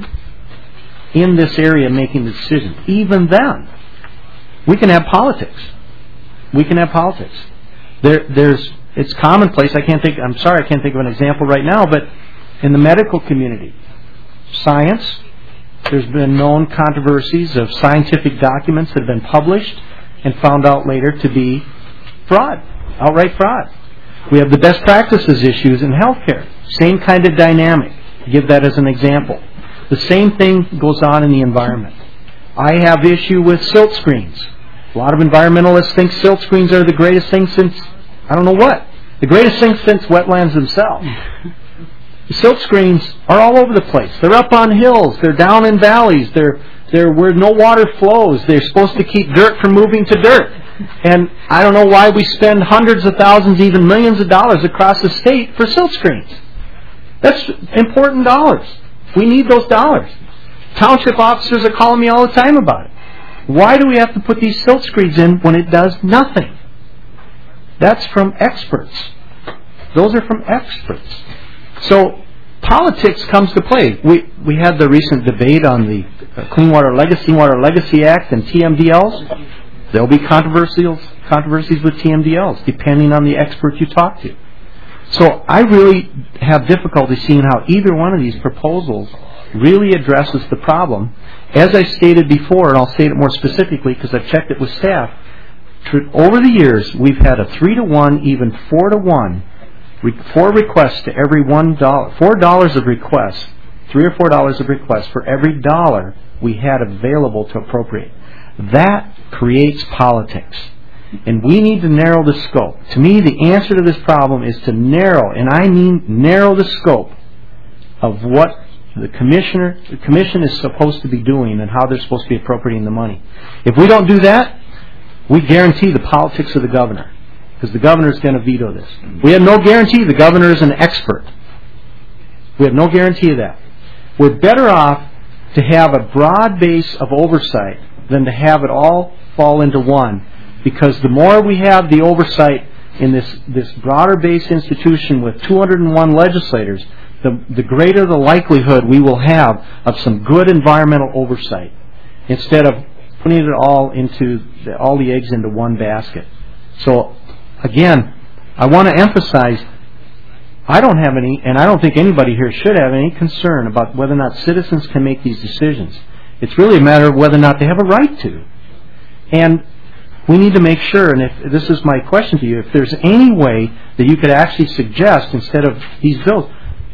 in this area making the decision, even then, we can have politics. We can have politics. There, there's, it's commonplace. I can't think. I'm sorry, I can't think of an example right now. But in the medical community, science, there's been known controversies of scientific documents that have been published and found out later to be fraud, outright fraud. We have the best practices issues in healthcare. Same kind of dynamic. Give that as an example. The same thing goes on in the environment. I have issue with silt screens. A lot of environmentalists think silt screens are the greatest thing since, I don't know what, the greatest thing since wetlands themselves. The silt screens are all over the place. They're up on hills. They're down in valleys. They're, they're where no water flows. They're supposed to keep dirt from moving to dirt. And I don't know why we spend hundreds of thousands, even millions of dollars across the state for silt screens. That's important dollars. We need those dollars. Township officers are calling me all the time about it. Why do we have to put these silt screens in when it does nothing? That's from experts. Those are from experts. So politics comes to play. We we had the recent debate on the Clean Water Legacy, Water Legacy Act and T M D Ls. There'll be controversial controversies with T M D Ls depending on the expert you talk to. So I really have difficulty seeing how either one of these proposals really addresses the problem. As I stated before, and I'll state it more specifically because I've checked it with staff, over the years we've had a three to one, even four to one, four requests to every one dollar, four dollars of requests, three or four dollars of requests for every dollar we had available to appropriate. That creates politics. And we need to narrow the scope. To me, the answer to this problem is to narrow, and I mean narrow the scope of what the commissioner, the commission is supposed to be doing and how they're supposed to be appropriating the money. If we don't do that, we guarantee the politics of the governor, because the governor is going to veto this. We have no guarantee the governor is an expert. We have no guarantee of that. We're better off to have a broad base of oversight than to have it all fall into one, because the more we have the oversight in this, this broader base institution with two hundred one legislators, the, the greater the likelihood we will have of some good environmental oversight, instead of putting it all into the, all the eggs into one basket. So, again, I want to emphasize, I don't have any, and I don't think anybody here should have any concern about whether or not citizens can make these decisions. It's really a matter of whether or not they have a right to. And we need to make sure, and if this is my question to you, if there's any way that you could actually suggest, instead of these bills,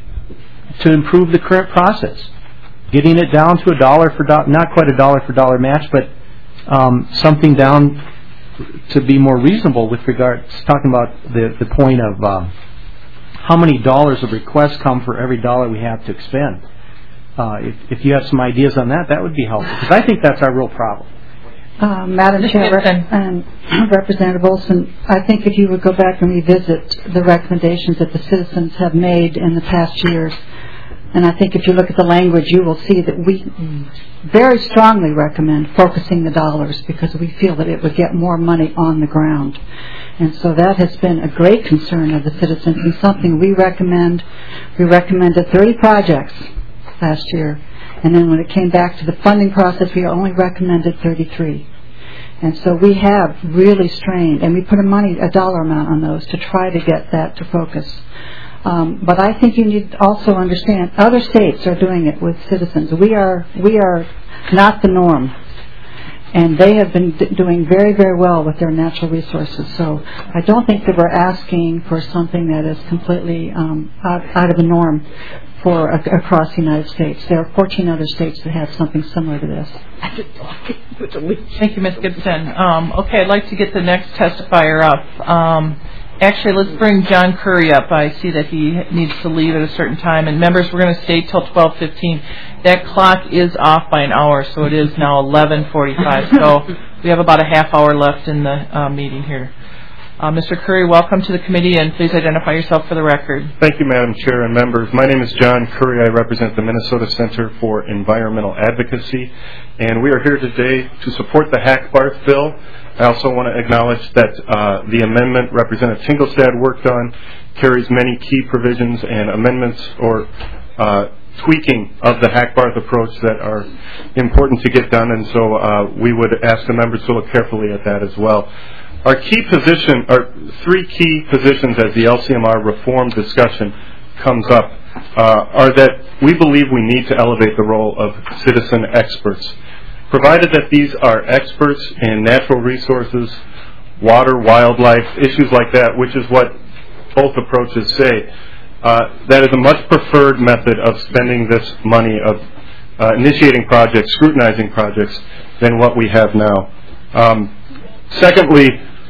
to improve the current process, getting it down to a dollar for dollar, not quite a dollar for dollar match, but um, something down to be more reasonable with regard to talking about the, the point of uh, how many dollars of requests come for every dollar we have to expend. Uh, if, if you have some ideas on that, that would be helpful, because I think that's our real problem. Uh, Madam Chair and Representative Olson, I think if you would go back and revisit the recommendations that the citizens have made in the past years, and I think if you look at the language, you will see that we very strongly recommend focusing the dollars, because we feel that it would get more money on the ground. And so that has been a great concern of the citizens, and something we recommend. We recommended thirty projects last year, and then when it came back to the funding process, we only recommended thirty-three. And so we have really strained, and we put a money, a dollar amount on those to try to get that to focus. Um, but I think you need to also understand other states are doing it with citizens. We are we are not the norm, and they have been d- doing very, very well with their natural resources. So I don't think that we're asking for something that is completely um, out, out of the norm for uh, across the United States. There are fourteen other states that have something similar to this. Thank you, Miz Gibson. Um, okay, I'd like to get the next testifier up. Um, Actually, let's bring John Curry up. I see that he needs to leave at a certain time. And members, we're going to stay till twelve fifteen. That clock is off by an hour, so it is now eleven forty-five. So we have about a half hour left in the uh, meeting here. Uh, Mister Curry, welcome to the committee, and please identify yourself for the record. Thank you, Madam Chair and members. My name is John Curry. I represent the Minnesota Center for Environmental Advocacy, and we are here today to support the Hack-Barth bill. I also want to acknowledge that uh, the amendment Representative Tingelstad worked on carries many key provisions and amendments or uh, tweaking of the Hack-Barth approach that are important to get done, and so uh, we would ask the members to look carefully at that as well. Our key position, or three key positions as the L C M R reform discussion comes up, uh, are that we believe we need to elevate the role of citizen experts. Provided that these are experts in natural resources, water, wildlife, issues like that, which is what both approaches say, uh, that is a much preferred method of spending this money, of uh, initiating projects, scrutinizing projects, than what we have now. Um, secondly,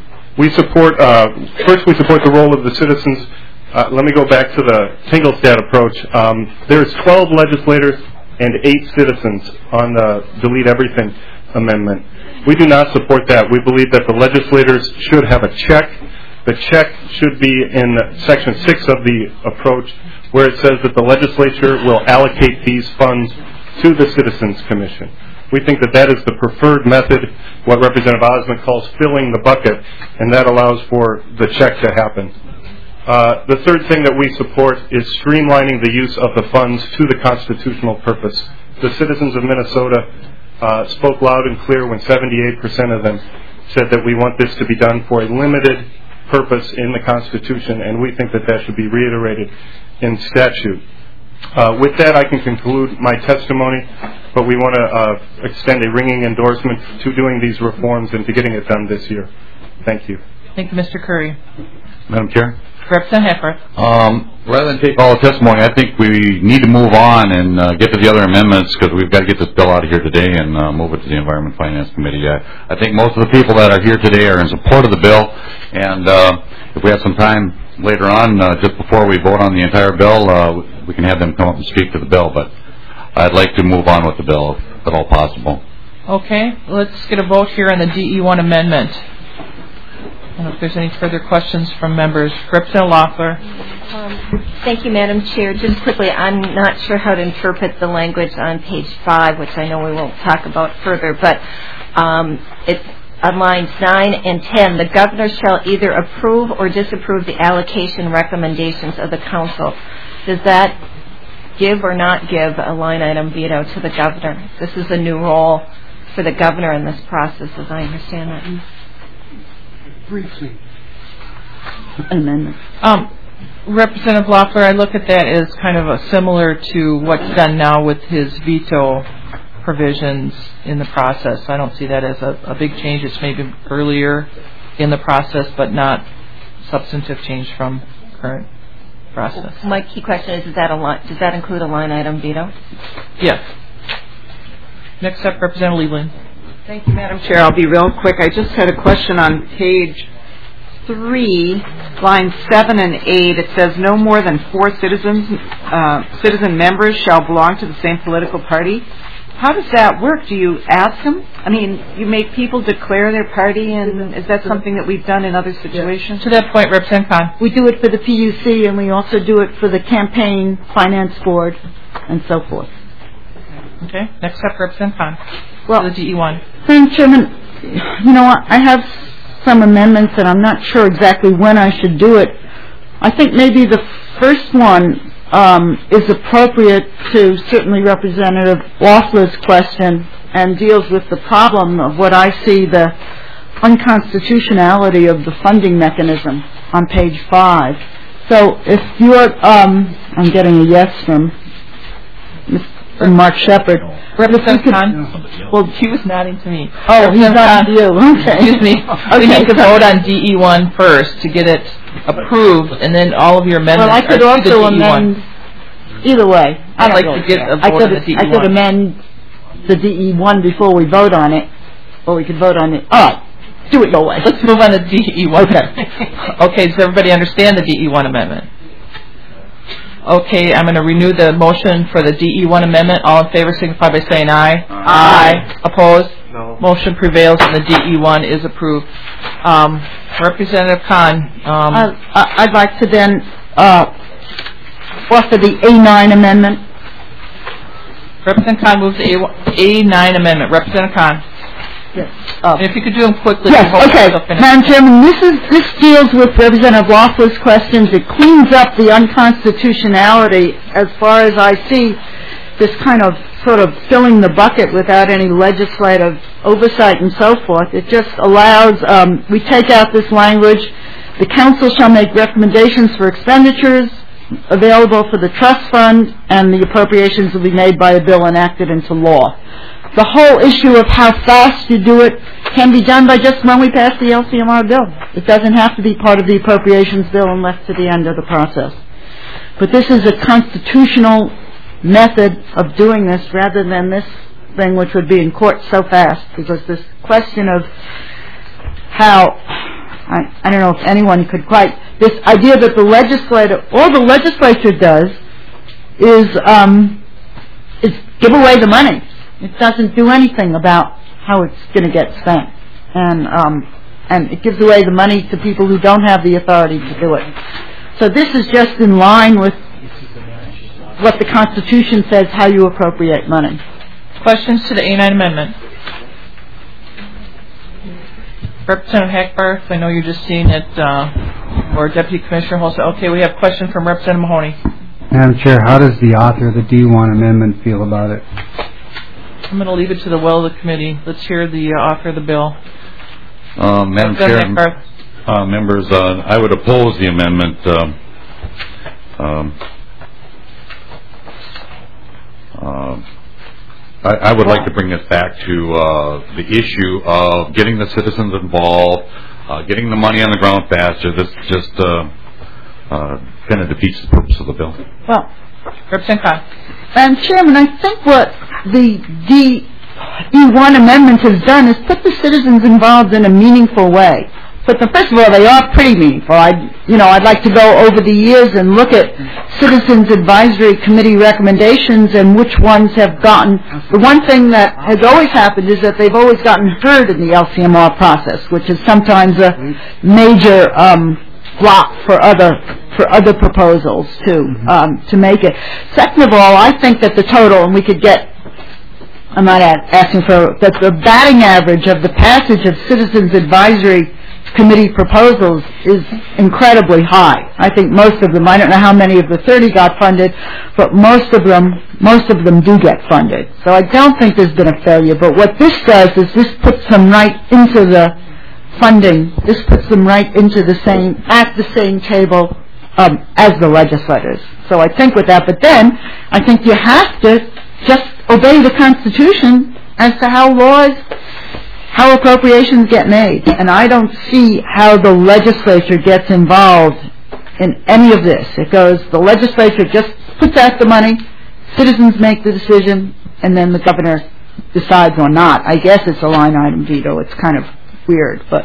we support, uh, first we support the role of the citizens. Uh, let me go back to the Tingelstad approach. Um, there's twelve legislators and eight citizens on the Delete Everything amendment. We do not support that. We believe that the legislators should have a check. The check should be in Section six of the approach, where it says that the legislature will allocate these funds to the Citizens Commission. We think that that is the preferred method, what Representative Osmond calls filling the bucket, and that allows for the check to happen. Uh, the third thing that we support is streamlining the use of the funds to the constitutional purpose. The citizens of Minnesota uh, spoke loud and clear when seventy-eight percent of them said that we want this to be done for a limited purpose in the Constitution, and we think that that should be reiterated in statute. Uh, with that, I can conclude my testimony, but we want to uh, extend a ringing endorsement to doing these reforms and to getting it done this year. Thank you. Thank you, Mister Curry. Madam Chair? Representative Hackworth. Um, rather than take all the testimony, I think we need to move on and uh, get to the other amendments, because we've got to get this bill out of here today and uh, move it to the Environment Finance Committee. I, I think most of the people that are here today are in support of the bill, and uh, if we have some time later on, uh, just before we vote on the entire bill, uh, we can have them come up and speak to the bill. But I'd like to move on with the bill, if at all possible. Okay, let's get a vote here on the D E one amendment. I don't know if there's any further questions from members. Representative Loeffler. Um, thank you, Madam Chair. Just quickly, I'm not sure how to interpret the language on page five, which I know we won't talk about further, but um, it's on lines nine and ten. The governor shall either approve or disapprove the allocation recommendations of the council. Does that give or not give a line item veto to the governor? This is a new role for the governor in this process, as I understand that. Briefly. Amendment. Um, Representative Loeffler, I look at that as kind of a similar to what's done now with his veto provisions in the process. I don't see that as a, a big change. It's maybe earlier in the process, but not substantive change from current process. My key question is, is that a line, does that include a line item veto? Yes. Next up, Representative Lieberman. Thank you, Madam Chair. I'll be real quick. I just had a question on page three, lines seven and eight. It says no more than four citizens, uh, citizen members shall belong to the same political party. How does that work? Do you ask them? I mean, you make people declare their party, and is that something that we've done in other situations? To that point, Representative Khan. We do it for the P U C, and we also do it for the campaign finance board, and so forth. Okay. Next up, Representative Khan. Well, the D E one. Madam Chairman, you know, I have some amendments, and I'm not sure exactly when I should do it. I think maybe the first one um, is appropriate to certainly Representative Loeffler's question and deals with the problem of what I see the unconstitutionality of the funding mechanism on page five. So if you're, um, I'm getting a yes from Mister Mark Shepard. Representative Khan. Well, he was nodding to me. Oh, he's nodding to you. Okay. Excuse me. Okay. We need to vote on D E one first to get it approved, and then all of your amendments well, I could are to also the D E one. amend either way. I'd I like really to get care. a vote I could, on the D E one. I could amend the D E one before we vote on it, or we could vote on it. All right. Do it your way. Let's move on to D E one. Okay. Okay, does everybody understand the D E one amendment? Okay, I'm going to renew the motion for the D E one amendment. All in favor signify by saying aye. Aye. Aye. Opposed? No. Motion prevails and the D E one is approved. Um, Representative Khan. Um, uh, I'd like to then uh, offer the A nine amendment. Representative Khan moves the A nine amendment. Representative Khan. Yes. Uh, and if you could do them quickly. Yes, okay. Madam Chairman, this is this deals with Representative Loeffler's questions. It cleans up the unconstitutionality as far as I see this kind of sort of filling the bucket without any legislative oversight and so forth. It just allows, um, we take out this language, the council shall make recommendations for expenditures available for the trust fund, and the appropriations will be made by a bill enacted into law. The whole issue of how fast you do it can be done by just when we pass the L C M R bill. It doesn't have to be part of the appropriations bill and left to the end of the process. But this is a constitutional method of doing this rather than this thing which would be in court so fast, because this question of how, I, I don't know if anyone could quite, this idea that the legislature, all the legislature does is, um, is give away the money. It doesn't do anything about how it's going to get spent, and um, and it gives away the money to people who don't have the authority to do it. So this is just in line with what the Constitution says how you appropriate money. Questions to the A nine amendment? Representative Hackbarth, I know you're just seeing it, uh, or Deputy Commissioner Holster. Okay, we have a question from Representative Mahoney. Madam Chair, how does the author of the D one amendment feel about it? I'm going to leave it to the will of the committee. Let's hear the uh, author of the bill. Uh, Madam Chair, uh, members, uh, I would oppose the amendment. Um, um, uh, I, I would like to bring this back to uh, the issue of getting the citizens involved, uh, getting the money on the ground faster. This just uh, uh, kind of defeats the purpose of the bill. Well, Representative Khan. Madam Chairman, I think what the D E one amendment has done is put the citizens involved in a meaningful way. put them. First of all, they are pretty meaningful. I, you know, I'd like to go over the years and look at Citizens Advisory Committee recommendations and which ones have gotten. The one thing that has always happened is that they've always gotten heard in the L C M R process, which is sometimes a major um, block for other for other proposals to um, to make it. Second of all, I think that the total, and we could get. I'm not asking for that the batting average of the passage of Citizens Advisory Committee proposals is incredibly high. I think most of them, I don't know how many of the thirty got funded, but most of them, most of them do get funded. So I don't think there's been a failure, but what this does is this puts them right into the funding. This puts them right into the same, at the same table um, as the legislators. So I think with that, but then I think you have to just obey the Constitution as to how laws, how appropriations get made. And I don't see how the legislature gets involved in any of this. It goes, the legislature just puts out the money, citizens make the decision, and then the governor decides or not. I guess it's a line item veto. It's kind of weird, but.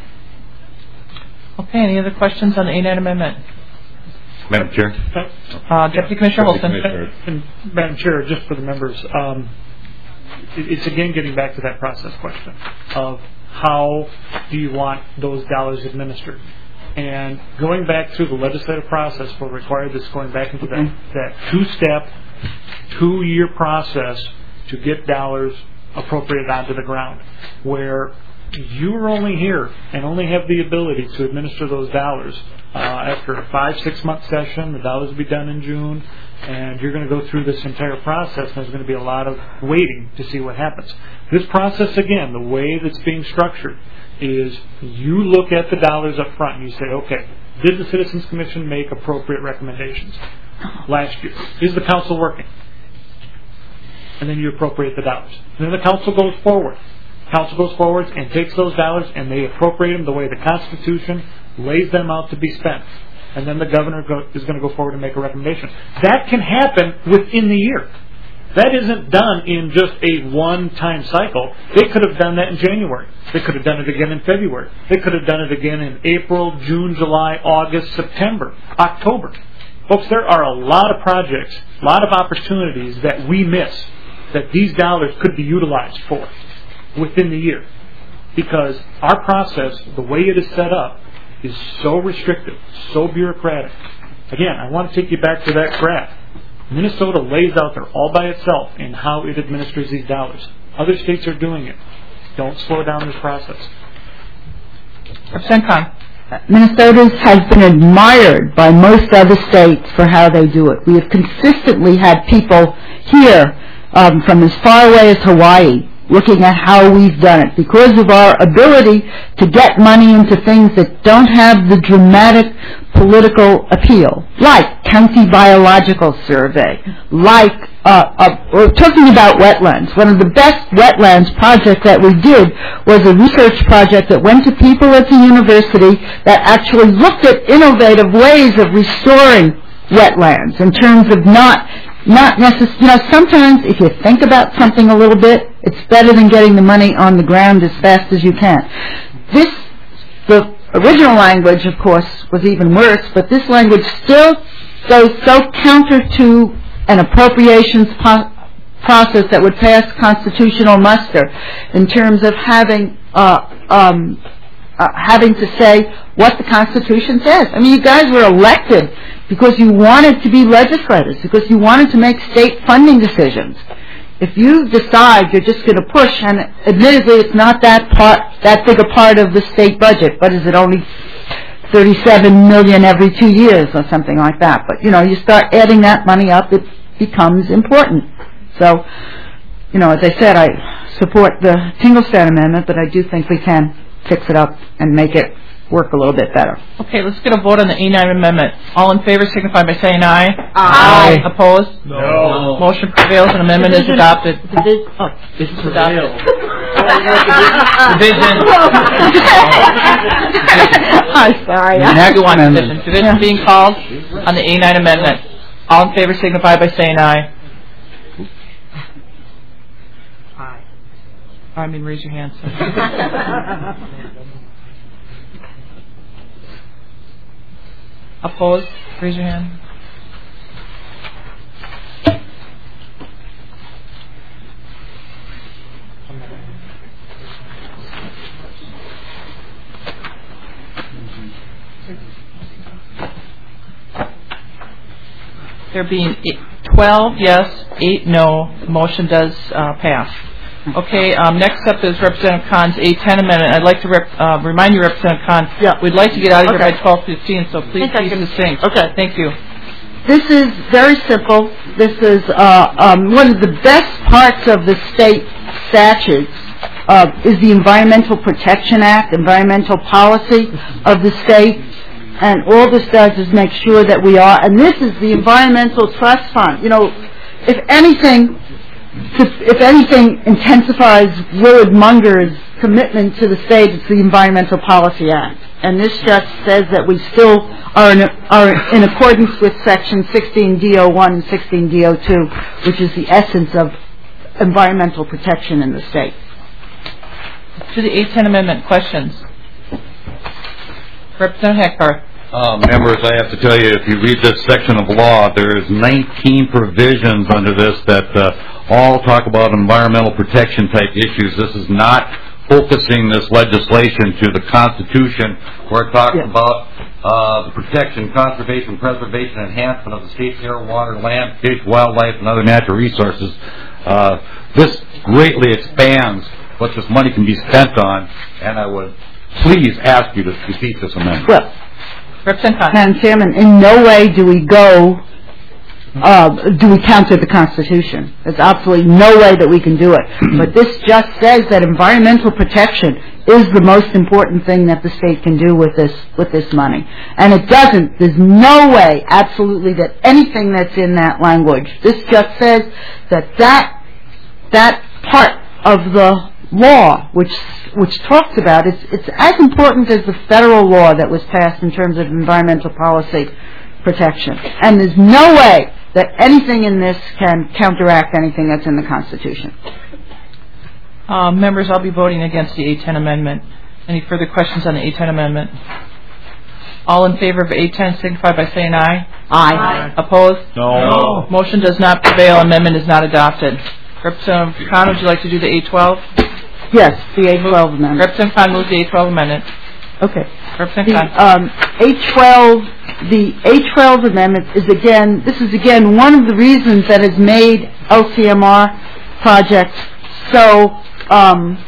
Okay, any other questions on the A nine amendment? Madam Chair. Uh, Deputy Commissioner Holston. And, Madam Chair, just for the members, um, it, it's again getting back to that process question of how do you want those dollars administered. And going back through the legislative process will require this going back into that, that two-step, two-year process to get dollars appropriated onto the ground, where you are only here and only have the ability to administer those dollars uh, after a five, six-month session. The dollars will be done in June, and you're going to go through this entire process, and there's going to be a lot of waiting to see what happens. This process, again, the way that's being structured is you look at the dollars up front and you say, okay, did the Citizens Commission make appropriate recommendations last year? Is the council working? And then you appropriate the dollars. And then the council goes forward. Council goes forward and takes those dollars and they appropriate them the way the Constitution lays them out to be spent. And then the governor go, is going to go forward and make a recommendation. That can happen within the year. That isn't done in just a one-time cycle. They could have done that in January. They could have done it again in February. They could have done it again in April, June, July, August, September, October. Folks, there are a lot of projects, a lot of opportunities that we miss that these dollars could be utilized for within the year, because our process, the way it is set up, is so restrictive, so bureaucratic. Again, I want to take you back to that graph. Minnesota lays out there all by itself in how it administers these dollars. Other states are doing it. Don't slow down this process. Representative Khan. Minnesota has been admired by most other states for how they do it. We have consistently had people here um, from as far away as Hawaii looking at how we've done it because of our ability to get money into things that don't have the dramatic political appeal, like County Biological Survey, like uh, uh, we're talking about wetlands. One of the best wetlands projects that we did was a research project that went to people at the university that actually looked at innovative ways of restoring wetlands in terms of not Not necessarily, you know, sometimes if you think about something a little bit, it's better than getting the money on the ground as fast as you can. This, the original language, of course, was even worse, but this language still goes so counter to an appropriations po- process that would pass constitutional muster in terms of having, uh, um, uh, having to say what the Constitution says. I mean, you guys were elected because you wanted to be legislators, because you wanted to make state funding decisions. If you decide you're just going to push, and admittedly it's not that part, that big a part of the state budget, but is it only thirty-seven million every two years or something like that? But, you know, you start adding that money up, it becomes important. So, you know, as I said, I support the Tinglestad amendment, but I do think we can fix it up and make it work a little bit better. Okay, let's get a vote on the A nine amendment. All in favor signify by saying aye. Aye. Opposed? No. Motion prevails and amendment is adopted. Division. Oh, this is adopted. Division. I'm sorry. Next one, division. Division being called on the A nine amendment. All in favor signify by saying aye. Aye. I mean, raise your hands. Opposed? Raise your hand. There being eight, twelve yes, eight no, the motion does uh, pass. Okay, um, next up is Representative Khan's A ten amendment. I'd like to rep, uh, remind you, Representative Khan, yeah. we'd like to get out of okay. here by twelve fifteen, so please be succinct. Okay. Thank you. This is very simple. This is uh, um, one of the best parts of the state statutes uh, is the Environmental Protection Act, environmental policy of the state. And all this does is make sure that we are, and this is the Environmental Trust Fund. You know, if anything, if anything intensifies Willard Munger's commitment to the state, it's the Environmental Policy Act. And this just says that we still are in, are in accordance with Section sixteen D O one and sixteen D O two, which is the essence of environmental protection in the state. To the A ten amendment, questions? Representative Hackbarth. Uh, members, I have to tell you, if you read this section of law, there's nineteen provisions under this that uh, all talk about environmental protection type issues. This is not focusing this legislation to the Constitution, where it talks yeah. about uh, the protection, conservation, preservation, enhancement of the state's air, water, land, fish, wildlife, and other natural resources. Uh, this greatly expands what this money can be spent on, and I would please ask you to defeat this amendment. Well, Madam Chairman, in no way do we go, uh, do we counter the Constitution. There's absolutely no way that we can do it. But this just says that environmental protection is the most important thing that the state can do with this with this money. And it doesn't. There's no way, absolutely, that anything that's in that language. This just says that that, that part of the law, which which talks about it's it's as important as the federal law that was passed in terms of environmental policy protection. And there's no way that anything in this can counteract anything that's in the Constitution. Uh, members, I'll be voting against the A ten amendment. Any further questions on the A ten amendment? All in favor of A ten signify by saying aye. Aye. Aye. Opposed? No. no. Motion does not prevail. Amendment is not adopted. Representative Khan, would you like to do the A twelve? Yes, the A twelve amendment. Representative Khan moves the A twelve amendment. Okay. Representative The Khan. um, A twelve, the A twelve amendment is again, this is again one of the reasons that has made L C M R projects so, um,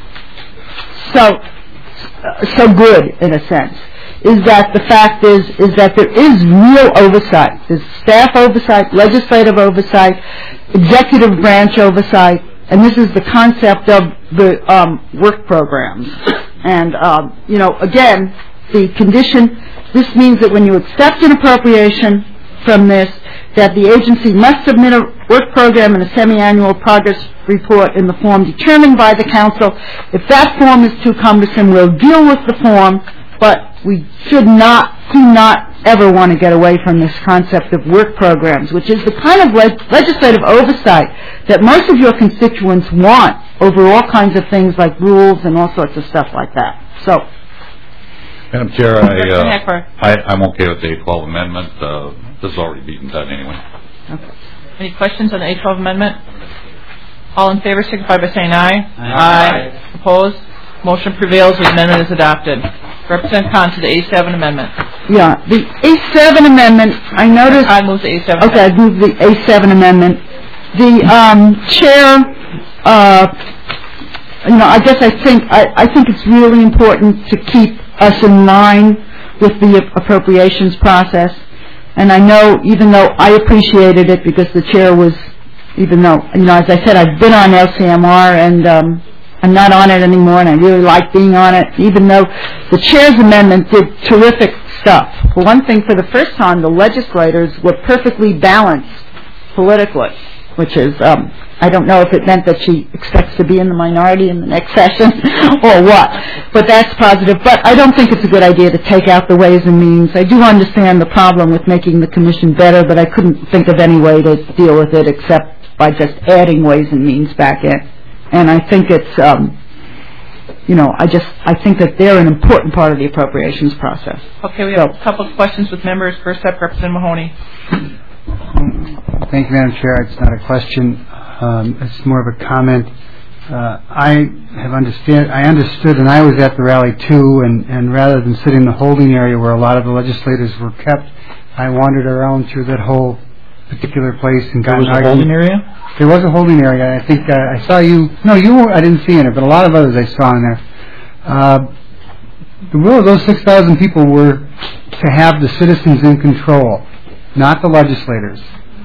so, uh, so good in a sense. Is that the fact is is that there is real oversight. There's staff oversight, legislative oversight, executive branch oversight, and this is the concept of the um, work programs. And um, you know, again, the condition. This means that when you accept an appropriation from this, that the agency must submit a work program and a semi-annual progress report in the form determined by the council. If that form is too cumbersome, we'll deal with the form. But we should not, do not ever want to get away from this concept of work programs, which is the kind of le- legislative oversight that most of your constituents want over all kinds of things like rules and all sorts of stuff like that. So, Madam Chair, I, uh, I, I'm okay with the A twelve amendment. Uh, this is already being done anyway. Okay. Any questions on the A twelve amendment? All in favor signify by saying aye. Aye. Aye. Opposed? Motion prevails. The amendment is adopted. Representative Khan to the A seven amendment. Yeah, the A seven amendment, I noticed... I move the A seven Okay, amendment. I move the A seven amendment. The um, chair, uh, you know, I guess I think, I, I think it's really important to keep us in line with the appropriations process. And I know, even though I appreciated it because the chair was, even though, you know, as I said, I've been on L C M R and... Um, I'm not on it anymore, and I really like being on it, even though the chair's amendment did terrific stuff. For one thing, for the first time, the legislators were perfectly balanced politically, which is, um, I don't know if it meant that she expects to be in the minority in the next session or what, but that's positive. But I don't think it's a good idea to take out the Ways and Means. I do understand the problem with making the commission better, but I couldn't think of any way to deal with it except by just adding Ways and Means back in. And I think it's, um, you know, I just, I think that they're an important part of the appropriations process. Okay, we have so, a couple of questions with members. First up, Representative Mahoney. Thank you, Madam Chair. It's not a question. Um, it's more of a comment. Uh, I have understand. I understood, and I was at the rally too. And, and rather than sitting in the holding area where a lot of the legislators were kept, I wandered around through that whole particular place and got. There was a holding area? There was a holding area. I think uh, I saw you. No, you. Were, I didn't see in it, but a lot of others I saw in there. Uh, the will of those six thousand people were to have the citizens in control, not the legislators.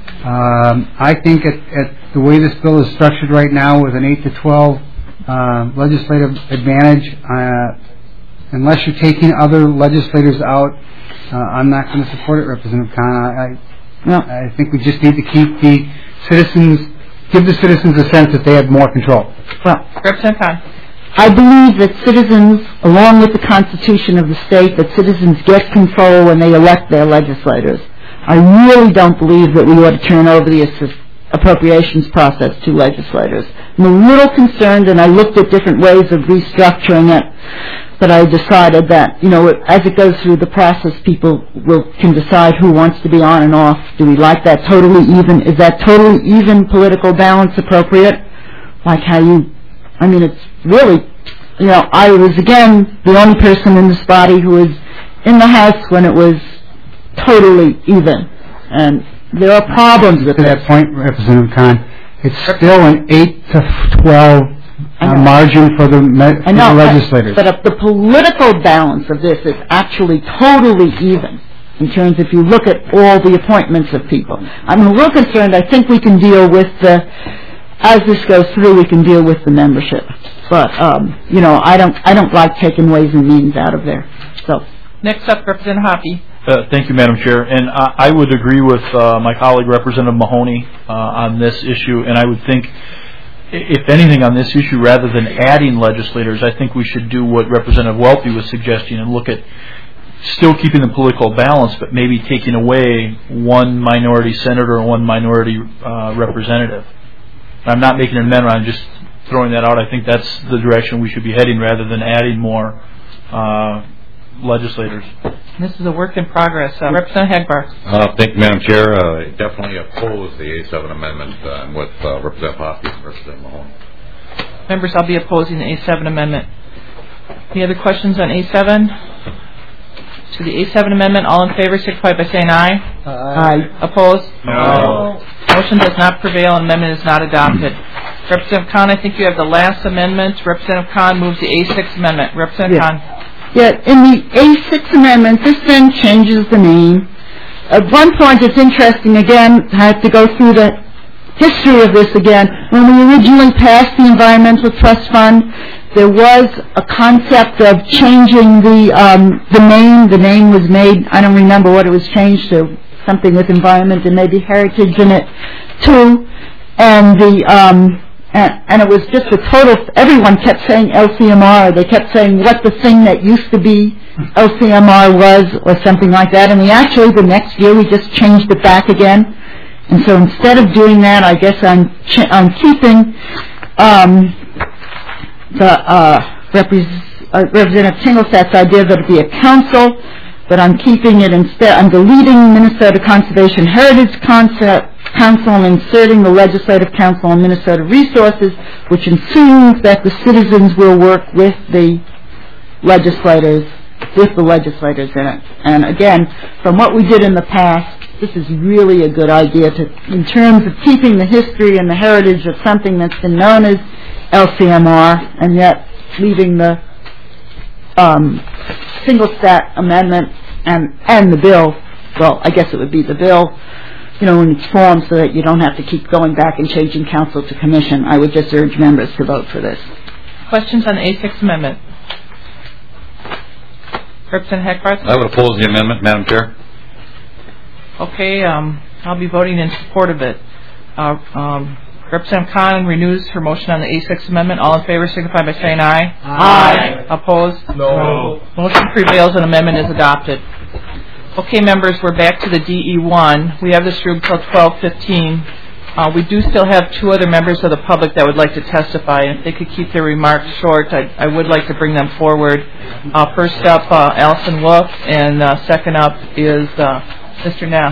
Um, I think at, at the way this bill is structured right now, with an eight to twelve uh, legislative advantage, uh, unless you're taking other legislators out, uh, I'm not going to support it, Representative Khan. I, I, no. I think we just need to keep the citizens, give the citizens a sense that they have more control. Well, Representative Khan. I believe that citizens, along with the Constitution of the state, that citizens get control when they elect their legislators. I really don't believe that we ought to turn over the assist- appropriations process to legislators. I'm a little concerned, and I looked at different ways of restructuring it, but I decided that, you know, as it goes through the process, people will can decide who wants to be on and off. Do we like that totally even? Is that totally even political balance appropriate? Like how you, I mean, it's really, you know, I was, again, the only person in this body who was in the House when it was totally even, and there are problems with to this. that point, Representative Khan. It's still an eight to twelve uh, margin for the, me- for know, the legislators. But, but the political balance of this is actually totally even in terms if you look at all the appointments of people. I'm a little concerned. I think we can deal with the, as this goes through, we can deal with the membership. But um, you know, I don't, I don't like taking ways and means out of there. So next up, Representative Hoppe. Uh, thank you, Madam Chair. And I, I would agree with uh, my colleague, Representative Mahoney, uh, on this issue. And I would think, if anything, on this issue, rather than adding legislators, I think we should do what Representative Welty was suggesting and look at still keeping the political balance, but maybe taking away one minority senator and one minority uh, representative. I'm not making an amendment. I'm just throwing that out. I think that's the direction we should be heading rather than adding more uh, legislators. This is a work in progress. Uh, Representative Hagbar. Uh, thank you, Madam Chair. Uh, I definitely oppose the A seven amendment uh, with uh, Representative Hoppe and Representative Mahoney. Members, I'll be opposing the A seven amendment. Any other questions on A seven? To the A seven amendment, all in favor signify by saying aye. Aye. Opposed? No. Motion does not prevail and amendment is not adopted. Representative Khan, I think you have the last amendment. Representative Khan moves the A six amendment. Representative yeah. Khan. Yeah, in the A six amendment, this then changes the name. At one point, it's interesting, again, I have to go through the history of this again. When we originally passed the Environmental Trust Fund, there was a concept of changing the um, the name. The name was made, I don't remember what it was changed to, something with environment and maybe heritage in it, too. And the... Um, And, and it was just a total, everyone kept saying L C M R. They kept saying what the thing that used to be L C M R was or something like that. And we actually, the next year, we just changed it back again. And so instead of doing that, I guess I'm, ch- I'm keeping um, the uh, repre- uh, Representative Tinglestat's idea that it be a council, but I'm keeping it instead, I'm deleting Minnesota Conservation Heritage Concept Council and inserting the Legislative Council on Minnesota Resources, which assumes that the citizens will work with the legislators, with the legislators in it. And again, from what we did in the past, this is really a good idea to, in terms of keeping the history and the heritage of something that's been known as L C M R, and yet leaving the um, single stat amendment and and the bill. Well, I guess it would be the bill, you know, in its form, so that you don't have to keep going back and changing council to commission. I would just urge members to vote for this. Questions on the A six amendment? Representative Hagbar? I would oppose the amendment, Madam Chair. Okay, um, I'll be voting in support of it. Uh, um, Representative Khan renews her motion on the A six amendment. All in favor signify by saying aye. Aye. Opposed? No. Motion prevails and amendment is adopted. Okay, members, we're back to the D E one. We have this through until twelve fifteen. Uh, we do still have two other members of the public that would like to testify, and if they could keep their remarks short, I, I would like to bring them forward. Uh, first up, uh, Allison Wolf, and uh, second up is uh, Mister Ness.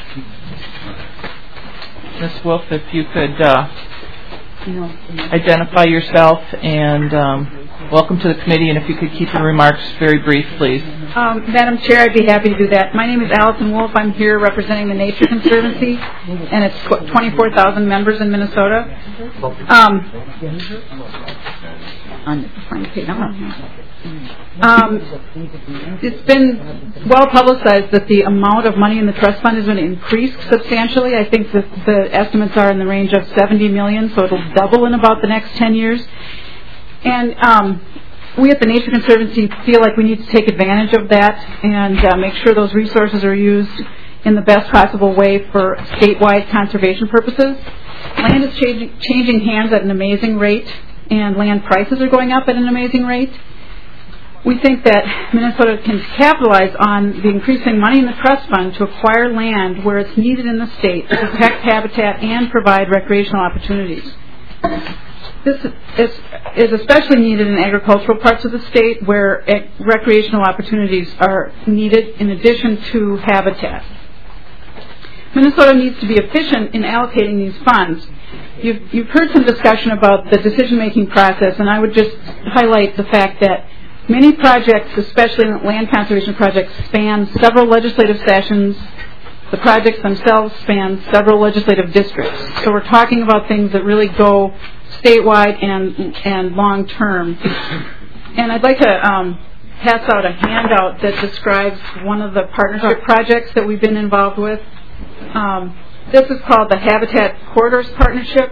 Miz Wolf, if you could uh, identify yourself and um, welcome to the committee, and if you could keep your remarks very brief, please. Um, Madam Chair, I'd be happy to do that. My name is Allison Wolf. I'm here representing the Nature Conservancy, and it's twenty-four thousand members in Minnesota. Um, on the front page. Um, it's been well publicized that the amount of money in the trust fund is going to increase substantially. I think that the estimates are in the range of seventy million dollars, so it'll double in about the next ten years. And um, we at the Nature Conservancy feel like we need to take advantage of that and uh, make sure those resources are used in the best possible way for statewide conservation purposes. Land is changing, changing hands at an amazing rate, and land prices are going up at an amazing rate. We think that Minnesota can capitalize on the increasing money in the trust fund to acquire land where it's needed in the state to protect habitat and provide recreational opportunities. This is, is especially needed in agricultural parts of the state where recreational opportunities are needed in addition to habitat. Minnesota needs to be efficient in allocating these funds. You've, you've heard some discussion about the decision-making process, and I would just highlight the fact that many projects, especially land conservation projects, span several legislative sessions. The projects themselves span several legislative districts. So we're talking about things that really go statewide and and long term. And I'd like to um, pass out a handout that describes one of the partnership projects that we've been involved with. Um, this is called the Habitat Corridors Partnership.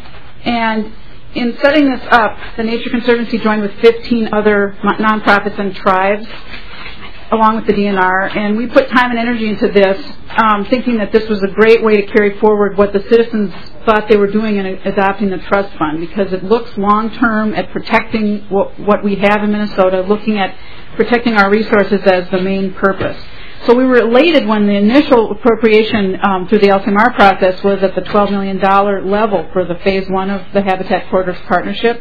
And in setting this up, the Nature Conservancy joined with fifteen other nonprofits and tribes, along with the D N R, and we put time and energy into this, um, thinking that this was a great way to carry forward what the citizens thought they were doing in adopting the trust fund, because it looks long-term at protecting what, what we have in Minnesota, looking at protecting our resources as the main purpose. So we were elated when the initial appropriation um, through the L C M R process was at the twelve million dollars level for the phase one of the Habitat Corridors Partnership.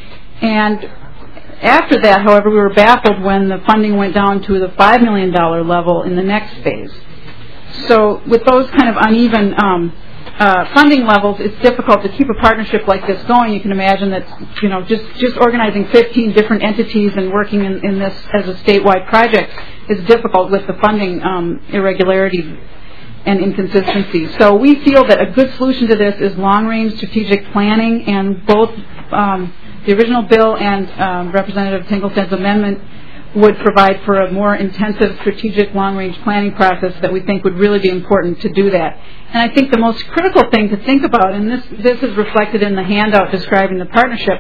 And after that, however, we were baffled when the funding went down to the five million dollars level in the next phase. So with those kind of uneven um, uh, funding levels, it's difficult to keep a partnership like this going. You can imagine that, you know, just, just organizing fifteen different entities and working in, in this as a statewide project is difficult with the funding um, irregularity and inconsistency. So we feel that a good solution to this is long-range strategic planning, and both um, the original bill and um, Representative Tingelstad's amendment would provide for a more intensive strategic long-range planning process that we think would really be important to do that. And I think the most critical thing to think about, and this, this is reflected in the handout describing the partnership,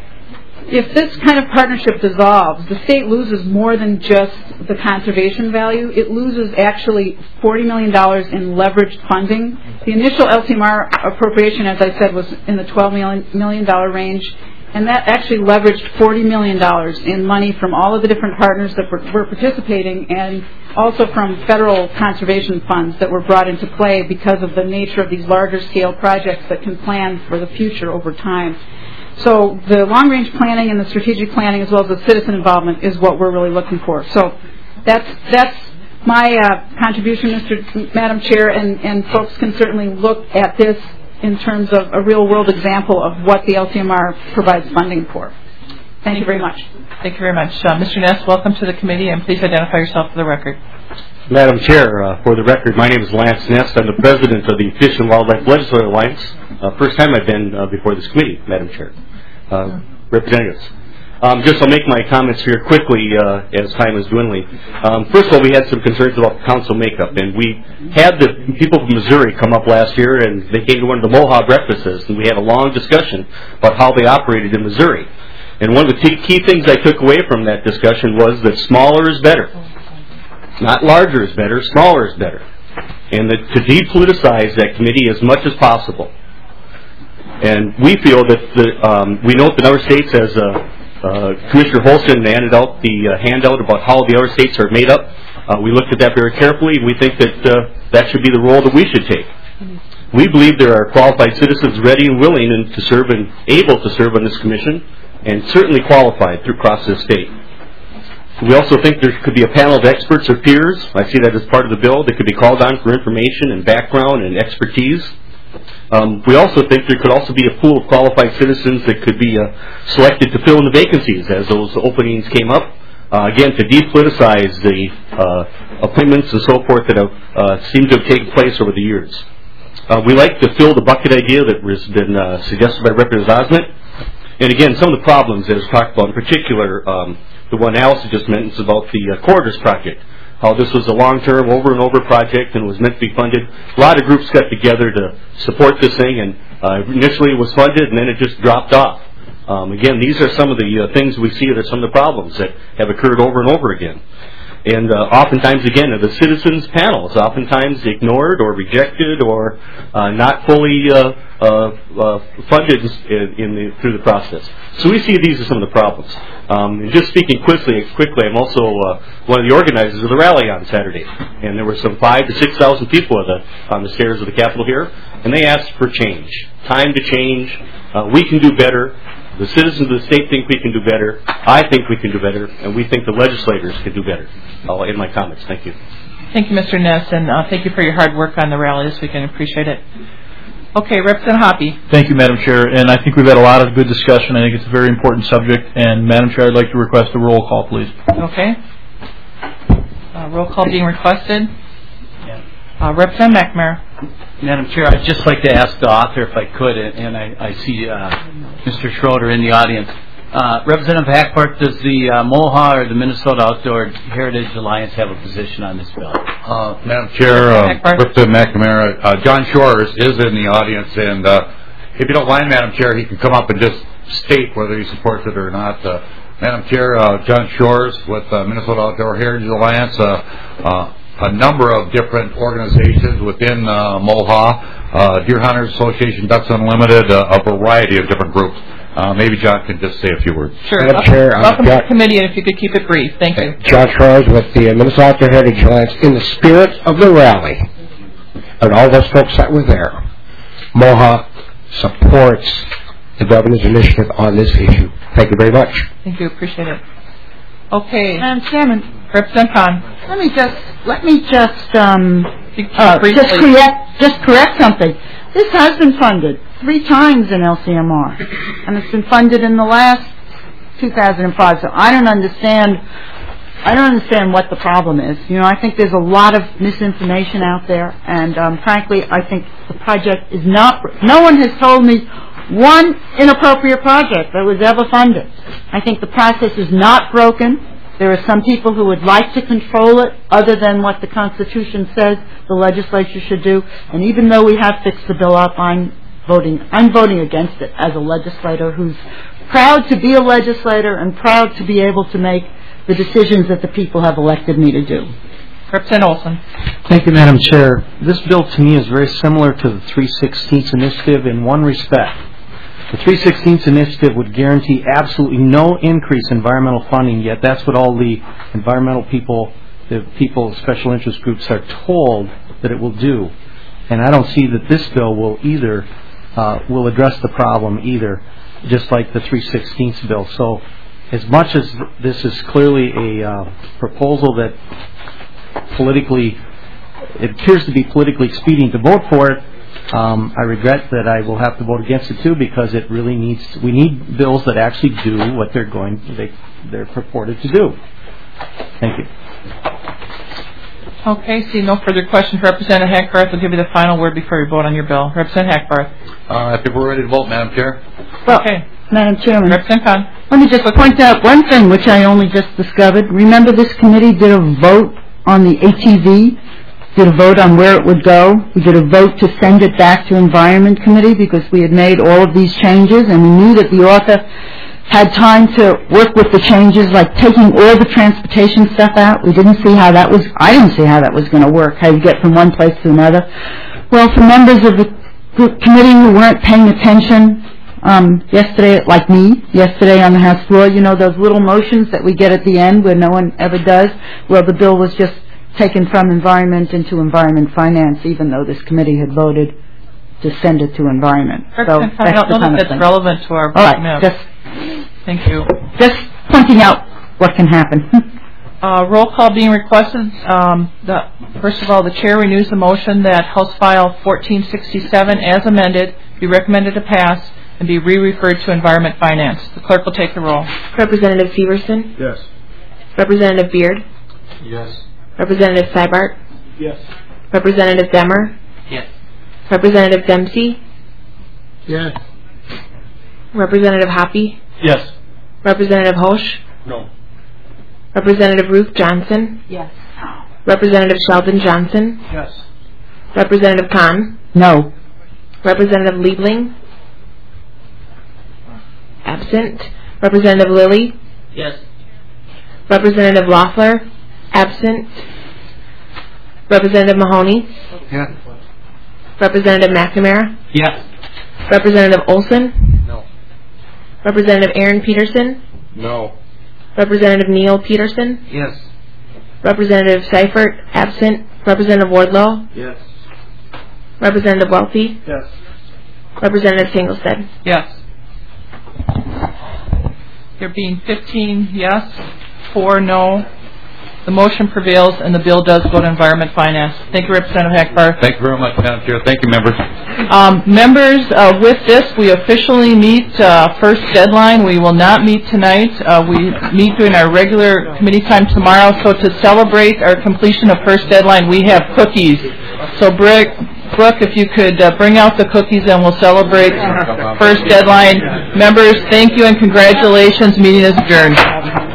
if this kind of partnership dissolves, the state loses more than just the conservation value. It loses actually forty million dollars in leveraged funding. The initial L C M R appropriation, as I said, was in the twelve million dollars range, and that actually leveraged forty million dollars in money from all of the different partners that were, were participating, and also from federal conservation funds that were brought into play because of the nature of these larger scale projects that can plan for the future over time. So the long-range planning and the strategic planning, as well as the citizen involvement, is what we're really looking for. So that's that's my uh, contribution, Mister Madam Chair, and, and folks can certainly look at this in terms of a real-world example of what the L C M R provides funding for. Thank you very much. Thank you very much. Uh, Mister Ness, welcome to the committee, and please identify yourself for the record. Madam Chair, uh, for the record, my name is Lance Ness. I'm the president of the Fish and Wildlife Legislative Alliance. Uh, first time I've been uh, before this committee, Madam Chair. Uh, representatives. Um, just I'll make my comments here quickly uh, as time is dwindling. Um, first of all, we had some concerns about council makeup, and we had the people from Missouri come up last year, and they came to one of the Moha breakfasts, and we had a long discussion about how they operated in Missouri. And one of the t- key things I took away from that discussion was that smaller is better. Not larger is better, smaller is better. And that to depoliticize that committee as much as possible. And we feel that the, um, we note that other states, as uh, uh, Commissioner Holston handed out the uh, handout about how the other states are made up. Uh, we looked at that very carefully, and we think that uh, that should be the role that we should take. We believe there are qualified citizens ready and willing and to serve and able to serve on this commission, and certainly qualified through across the state. We also think there could be a panel of experts or peers. I see that as part of the bill that could be called on for information and background and expertise. Um, we also think there could also be a pool of qualified citizens that could be uh, selected to fill in the vacancies as those openings came up. Uh, again, to depoliticize the uh, appointments and so forth that have uh, seemed to have taken place over the years. Uh, we like to fill the bucket idea that has been uh, suggested by Representative Osment. And again, some of the problems that was talked about, in particular, um, the one Allison just mentioned about the uh, Corridors project, how this was a long-term, over-and-over project and was meant to be funded. A lot of groups got together to support this thing, and uh, initially it was funded, and then it just dropped off. Um, again, these are some of the uh, things we see that are some of the problems that have occurred over and over again. And uh, oftentimes, again, the citizens' panels, oftentimes ignored or rejected or uh, not fully uh, uh, uh, funded in, in the, through the process. So we see these as some of the problems. Um, and just speaking quickly, quickly, I'm also uh, one of the organizers of the rally on Saturday, and there were some five to six thousand people at the, on the stairs of the Capitol here, and they asked for change, time to change. Uh, we can do better. The citizens of the state think we can do better. I think we can do better, and we think the legislators can do better. I'll end my comments. Thank you. Thank you, Mister Ness, and uh, thank you for your hard work on the rally this weekend. Appreciate it. Okay, Representative Hoppe. Thank you, Madam Chair, and I think we've had a lot of good discussion. I think it's a very important subject, and Madam Chair, I'd like to request a roll call, please. Okay. Uh, roll call being requested. Uh, Representative McNamara. Madam Chair, I'd just like to ask the author if I could, and I, I see uh, Mister Schroeder in the audience. Uh, Representative Hackbarth, does the uh, MOHA or the Minnesota Outdoor Heritage Alliance have a position on this bill? Uh, Madam Chair, uh, Representative McNamara, uh, John Shores is in the audience, and uh, if you don't mind, Madam Chair, he can come up and just state whether he supports it or not. Uh, Madam Chair, uh, John Shores with uh, Minnesota Outdoor Heritage Alliance, uh, uh, a number of different organizations within uh, MOHA, uh, Deer Hunters Association, Ducks Unlimited, uh, a variety of different groups. Uh, maybe John can just say a few words. Sure. Madam Chair, welcome John, to the committee, and if you could keep it brief. Thank you. John Shores with the Minnesota Outdoor Heritage Alliance. In the spirit of the rally, and all those folks that were there, MOHA supports the governor's initiative on this issue. Thank you very much. Thank you. Appreciate it. Okay. Madam Chairman. Representative Khan. Let me just let me just um uh, briefly. just correct just correct something. This has been funded three times in L C M R, and it's been funded in the last two thousand five. So I don't understand. I don't understand what the problem is. You know, I think there's a lot of misinformation out there, and um, frankly, I think the project is not. No one has told me one inappropriate project that was ever funded. I think the process is not broken. There are some people who would like to control it other than what the Constitution says the legislature should do. And even though we have fixed the bill up, I'm voting, I'm voting against it as a legislator who's proud to be a legislator and proud to be able to make the decisions that the people have elected me to do. Representative Olson. Thank you, Madam Chair. This bill to me is very similar to the three sixteenths initiative in one respect. The three sixteenths initiative would guarantee absolutely no increase in environmental funding, yet that's what all the environmental people, the people, special interest groups are told that it will do. And I don't see that this bill will either, uh, will address the problem either, just like the three sixteenths bill. So as much as this is clearly a uh, proposal that politically, it appears to be politically expedient to vote for it, Um, I regret that I will have to vote against it too, because it really needs to, we need bills that actually do what they're going they, they're purported to do. Thank you. Okay, see no further questions. Representative Hackbarth will give you the final word before you vote on your bill. Representative Hackbarth. Uh, I think we're ready to vote, Madam Chair. Well, okay. Madam Chairman, Representative Khan. Let me just point out one thing which I only just discovered. Remember, this committee did a vote on the A T V. Did a vote on where it would go. We did a vote to send it back to Environment Committee because we had made all of these changes, and we knew that the author had time to work with the changes, like taking all the transportation stuff out. We didn't see how that was, I didn't see how that was going to work, how you get from one place to another. Well, for members of the committee who weren't paying attention um, yesterday, like me, yesterday on the House floor, you know, those little motions that we get at the end where no one ever does, well, the bill was just taken from environment into environment finance, even though this committee had voted to send it to environment. So I that's don't the know kind that of that's thing. relevant to our All right, map. just Thank you. just pointing out what can happen. Uh, roll call being requested. Um, the, first of all, the chair renews the motion that House File fourteen sixty-seven, as amended, be recommended to pass and be re-referred to Environment Finance. The clerk will take the roll. Representative Severson? Yes. Representative Beard? Yes. Representative Seibart? Yes. Representative Demmer? Yes. Representative Dempsey? Yes. Representative Hoppy? Yes. Representative Hosch? No. Representative Ruth Johnson? Yes. Representative Sheldon Johnson? Yes. Representative Kahn? No. Representative Liebling? Absent. Representative Lilly? Yes. Representative Loeffler? Absent. Representative Mahoney? Yes. Representative McNamara? Yes. Representative Olson? No. Representative Aaron Peterson? No. Representative Neil Peterson? Yes. Representative Seifert? Absent. Representative Wardlow? Yes. Representative Welty? Yes. Representative Singlestead? Yes. There being fifteen yes, four no, the motion prevails and the bill does go to Environment Finance. Thank you, Representative Hackbarth. Thank you very much, Madam Chair. Thank you, members. Um, members, uh, with this, we officially meet uh, first deadline. We will not meet tonight. Uh, we meet during our regular committee time tomorrow. So to celebrate our completion of first deadline, we have cookies. So, Brooke, Brooke if you could uh, bring out the cookies and we'll celebrate first deadline. Members, thank you and congratulations. Meeting is adjourned.